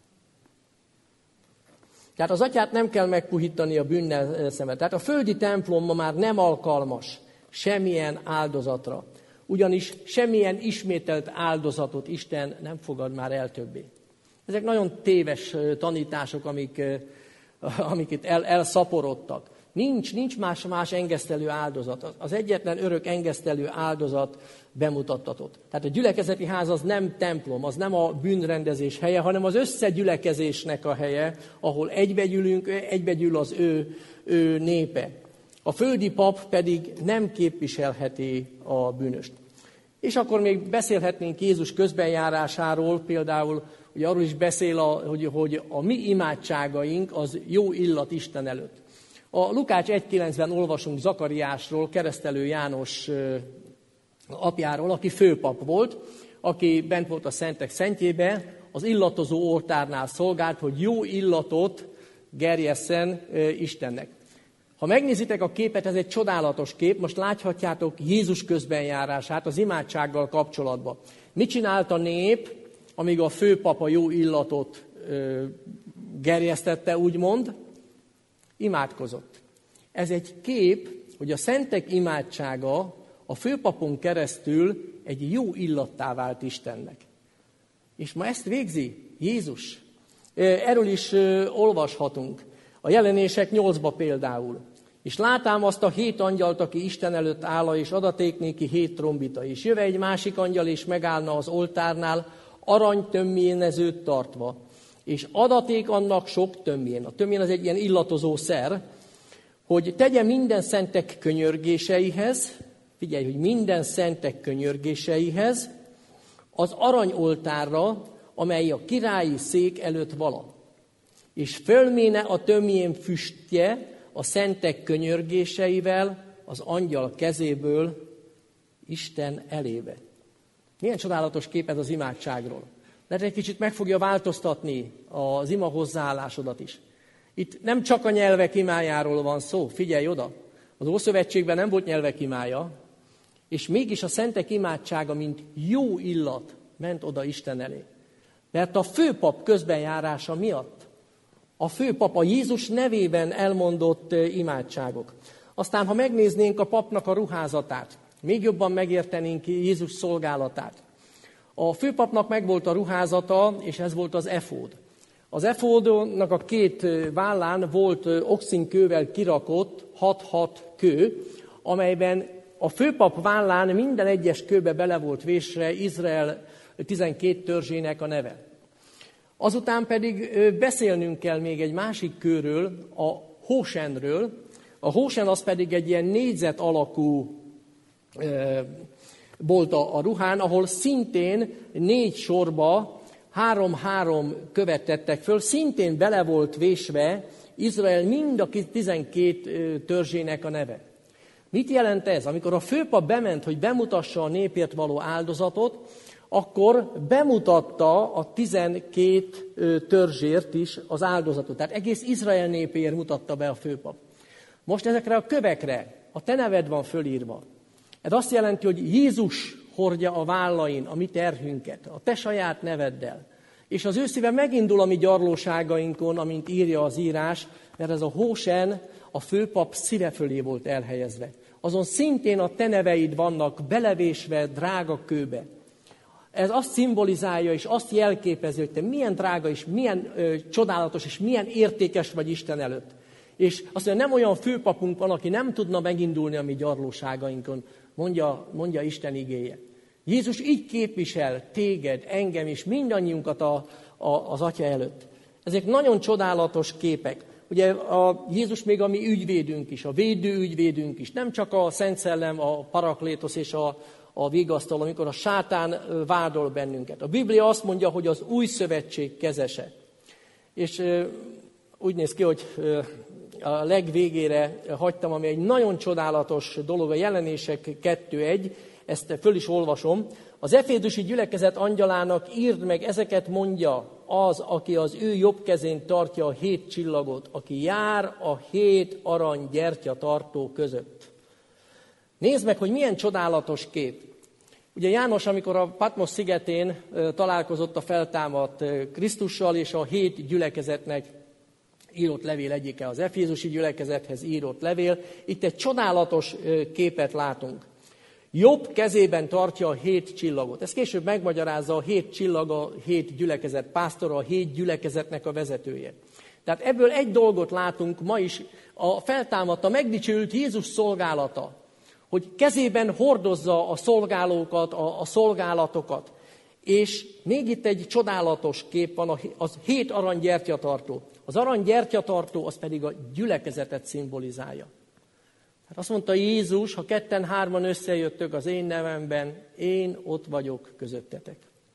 Tehát az atyát nem kell megpuhítani a bűnnel szemben. Tehát a földi templom ma már nem alkalmas semmilyen áldozatra. Ugyanis semmilyen ismételt áldozatot Isten nem fogad már el többé. Ezek nagyon téves tanítások, amik itt elszaporodtak. Nincs más engesztelő áldozat. Az egyetlen örök engesztelő áldozat bemutattatott. Tehát a gyülekezeti ház az nem templom, az nem a bűnrendezés helye, hanem az összegyülekezésnek a helye, ahol egybegyűlünk, egybegyűl az ő népe. A földi pap pedig nem képviselheti a bűnöst. És akkor még beszélhetnénk Jézus közbenjárásáról, például ugye arról is beszél, hogy a mi imádságaink az jó illat Isten előtt. A Lukács 1.9-ben olvasunk Zakariásról, Keresztelő János apjáról, aki főpap volt, aki bent volt a szentek szentjébe, az illatozó oltárnál szolgált, hogy jó illatot gerjesszen Istennek. Ha megnézitek a képet, ez egy csodálatos kép, most láthatjátok Jézus közbenjárását az imádsággal kapcsolatban. Mit csinált a nép, amíg a főpap a jó illatot gerjesztette, úgymond? Imádkozott. Ez egy kép, hogy a szentek imádsága a főpapon keresztül egy jó illattá vált Istennek. És ma ezt végzi Jézus. Erről is olvashatunk. A Jelenések 8-ba például. És látám azt a 7 angyalt, aki Isten előtt áll, és adaték néki 7 trombita. És jöve egy másik angyal, és megállna az oltárnál, aranytömjénezőt tartva. És adaték annak sok tömjén. A tömjén az egy ilyen illatozó szer, hogy tegye minden szentek könyörgéseihez, figyelj, hogy minden szentek könyörgéseihez, az aranyoltárra, amely a királyi szék előtt vala. És fölméne a tömjén füstje a szentek könyörgéseivel az angyal kezéből Isten elébe. Milyen csodálatos kép ez az imádságról. Lehet egy kicsit meg fogja változtatni az ima hozzáállásodat is. Itt nem csak a nyelvek imájáról van szó, figyelj oda. Az Ószövetségben nem volt nyelvek imája, és mégis a szentek imádsága, mint jó illat ment oda Isten elé. Mert a főpap közbenjárása miatt, a főpap a Jézus nevében elmondott imádságok. Aztán, ha megnéznénk a papnak a ruházatát, még jobban megértenénk Jézus szolgálatát. A főpapnak megvolt a ruházata, és ez volt az efód. Az efódnak a 2 vállán volt oxinkővel kirakott 6-6 kő, amelyben a főpap vállán minden egyes kőbe bele volt vésve Izrael 12 törzsének a neve. Azután pedig beszélnünk kell még egy másik kőről, a hósenről. A hósen az pedig egy ilyen négyzet alakú volt a ruhán, ahol szintén 4 sorba 3-3 követ tettek föl, szintén bele volt vésve Izrael mind a 12 törzsének a neve. Mit jelent ez? Amikor a főpap bement, hogy bemutassa a népért való áldozatot, akkor bemutatta a 12 törzsért is az áldozatot. Tehát egész Izrael népéért mutatta be a főpap. Most ezekre a kövekre a te neved van fölírva. Ez azt jelenti, hogy Jézus hordja a vállain a mi terhünket, a te saját neveddel. És az ő szíve megindul a mi gyarlóságainkon, amint írja az írás, mert ez a hósen a főpap szíve fölé volt elhelyezve. Azon szintén a te neveid vannak belevésve drága kőbe. Ez azt szimbolizálja és azt jelképezi, hogy te milyen drága és milyen csodálatos és milyen értékes vagy Isten előtt. És azt mondja, nem olyan főpapunk van, aki nem tudna megindulni a mi gyarlóságainkon, mondja Isten igéje. Jézus így képvisel téged, engem és mindannyiunkat az Atya előtt. Ezek nagyon csodálatos képek. Ugye Jézus még a mi ügyvédünk is, a védő ügyvédünk is. Nem csak a Szent Szellem, a Paraklétosz és a vigasztal, amikor a sátán vádol bennünket. A Biblia azt mondja, hogy az új szövetség kezese. És úgy néz ki, hogy a legvégére hagytam, ami egy nagyon csodálatos dolog, a Jelenések 2.1, ezt föl is olvasom. Az efézusi gyülekezet angyalának írd meg, ezeket mondja az, aki az ő jobb kezén tartja a 7 csillagot, aki jár a 7 arany gyertyatartó között. Nézd meg, hogy milyen csodálatos kép. Ugye János, amikor a Patmos szigetén találkozott a feltámadt Krisztussal, és a 7 gyülekezetnek írott levél egyike az efézusi gyülekezethez írott levél, itt egy csodálatos képet látunk. Jobb kezében tartja a 7 csillagot. Ez később megmagyarázza, a 7 csillag, a 7 gyülekezet pásztora, a 7 gyülekezetnek a vezetője. Tehát ebből egy dolgot látunk ma is, a feltámadt, a megdicsőült Jézus szolgálata, hogy kezében hordozza a szolgálókat, a szolgálatokat. És még itt egy csodálatos kép van, az 7 arany gyertyatartó. Az arany gyertyatartó az pedig a gyülekezetet szimbolizálja. Hát azt mondta Jézus, ha 2-3 összejöttök az én nevemben, én ott vagyok közöttetek.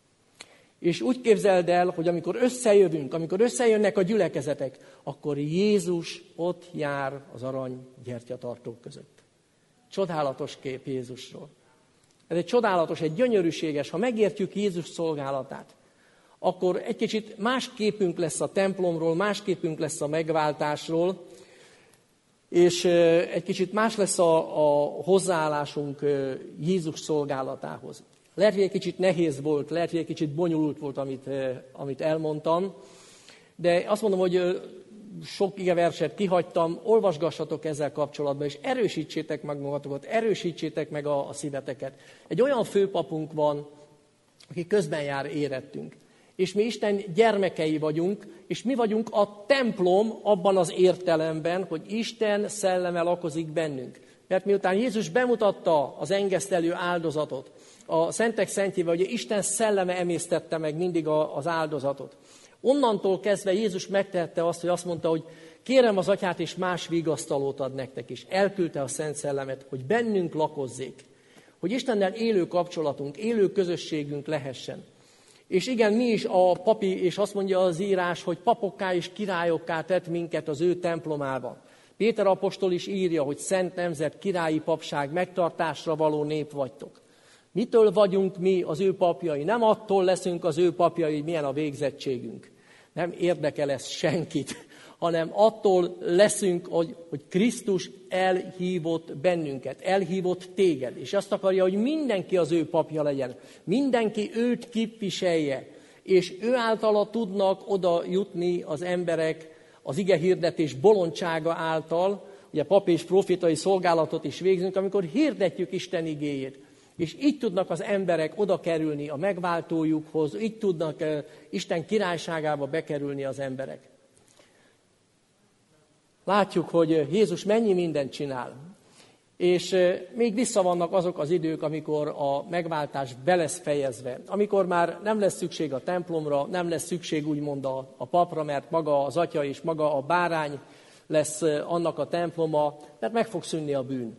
És úgy képzeld el, hogy amikor összejövünk, amikor összejönnek a gyülekezetek, akkor Jézus ott jár az arany gyertyatartók között. Csodálatos kép Jézusról. Ez egy csodálatos, egy gyönyörűséges, ha megértjük Jézus szolgálatát, akkor egy kicsit más képünk lesz a templomról, más képünk lesz a megváltásról. és egy kicsit más lesz a hozzáállásunk Jézus szolgálatához. Lehet, hogy egy kicsit nehéz volt, lehet, hogy egy kicsit bonyolult volt, amit elmondtam, de azt mondom, hogy sok igeverset kihagytam, olvasgassatok ezzel kapcsolatban, és erősítsétek meg magatokat, erősítsétek meg a szíveteket. Egy olyan főpapunk van, aki közben jár érettünk. És mi Isten gyermekei vagyunk, és mi vagyunk a templom abban az értelemben, hogy Isten szelleme lakozik bennünk. Mert miután Jézus bemutatta az engesztelő áldozatot, a szentek szentjével, hogy Isten szelleme emésztette meg mindig az áldozatot. Onnantól kezdve Jézus megtehette azt, hogy azt mondta, hogy kérem az Atyát, és más vigasztalót ad nektek is. Elküldte a Szent Szellemet, hogy bennünk lakozzék. Hogy Istennel élő kapcsolatunk, élő közösségünk lehessen. És igen, mi is a papi, és azt mondja az írás, hogy papokká és királyokká tett minket az ő templomában. Péter apostol is írja, hogy szent nemzet, királyi papság, megtartásra való nép vagytok. Mitől vagyunk mi az ő papjai? Nem attól leszünk az ő papjai, hogy milyen a végzettségünk. Nem érdekel ez senkit, hanem attól leszünk, hogy Krisztus elhívott bennünket, elhívott téged. És azt akarja, hogy mindenki az ő papja legyen. Mindenki őt képviselje. És ő általa tudnak oda jutni az emberek az igehirdetés bolondsága által. Ugye pap és profétai szolgálatot is végzünk, amikor hirdetjük Isten igéjét. És így tudnak az emberek oda kerülni a megváltójukhoz, így tudnak Isten királyságába bekerülni az emberek. Látjuk, hogy Jézus mennyi mindent csinál. És még vissza vannak azok az idők, amikor a megváltás be lesz fejezve. Amikor már nem lesz szükség a templomra, nem lesz szükség úgymond a papra, mert maga az Atya és maga a bárány lesz annak a temploma, mert meg fog szűnni a bűn.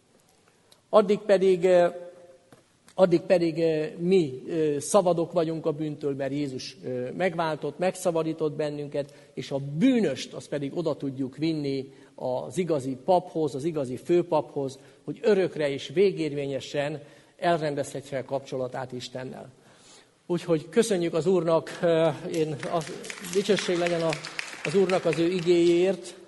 Addig pedig mi szabadok vagyunk a bűntől, mert Jézus megváltott, megszabadított bennünket, és a bűnöst azt pedig oda tudjuk vinni az igazi paphoz, az igazi főpaphoz, hogy örökre és végérvényesen elrendezhetse a kapcsolatát Istennel. Úgyhogy köszönjük az Úrnak, dicsőség legyen az Úrnak az ő igéjéért,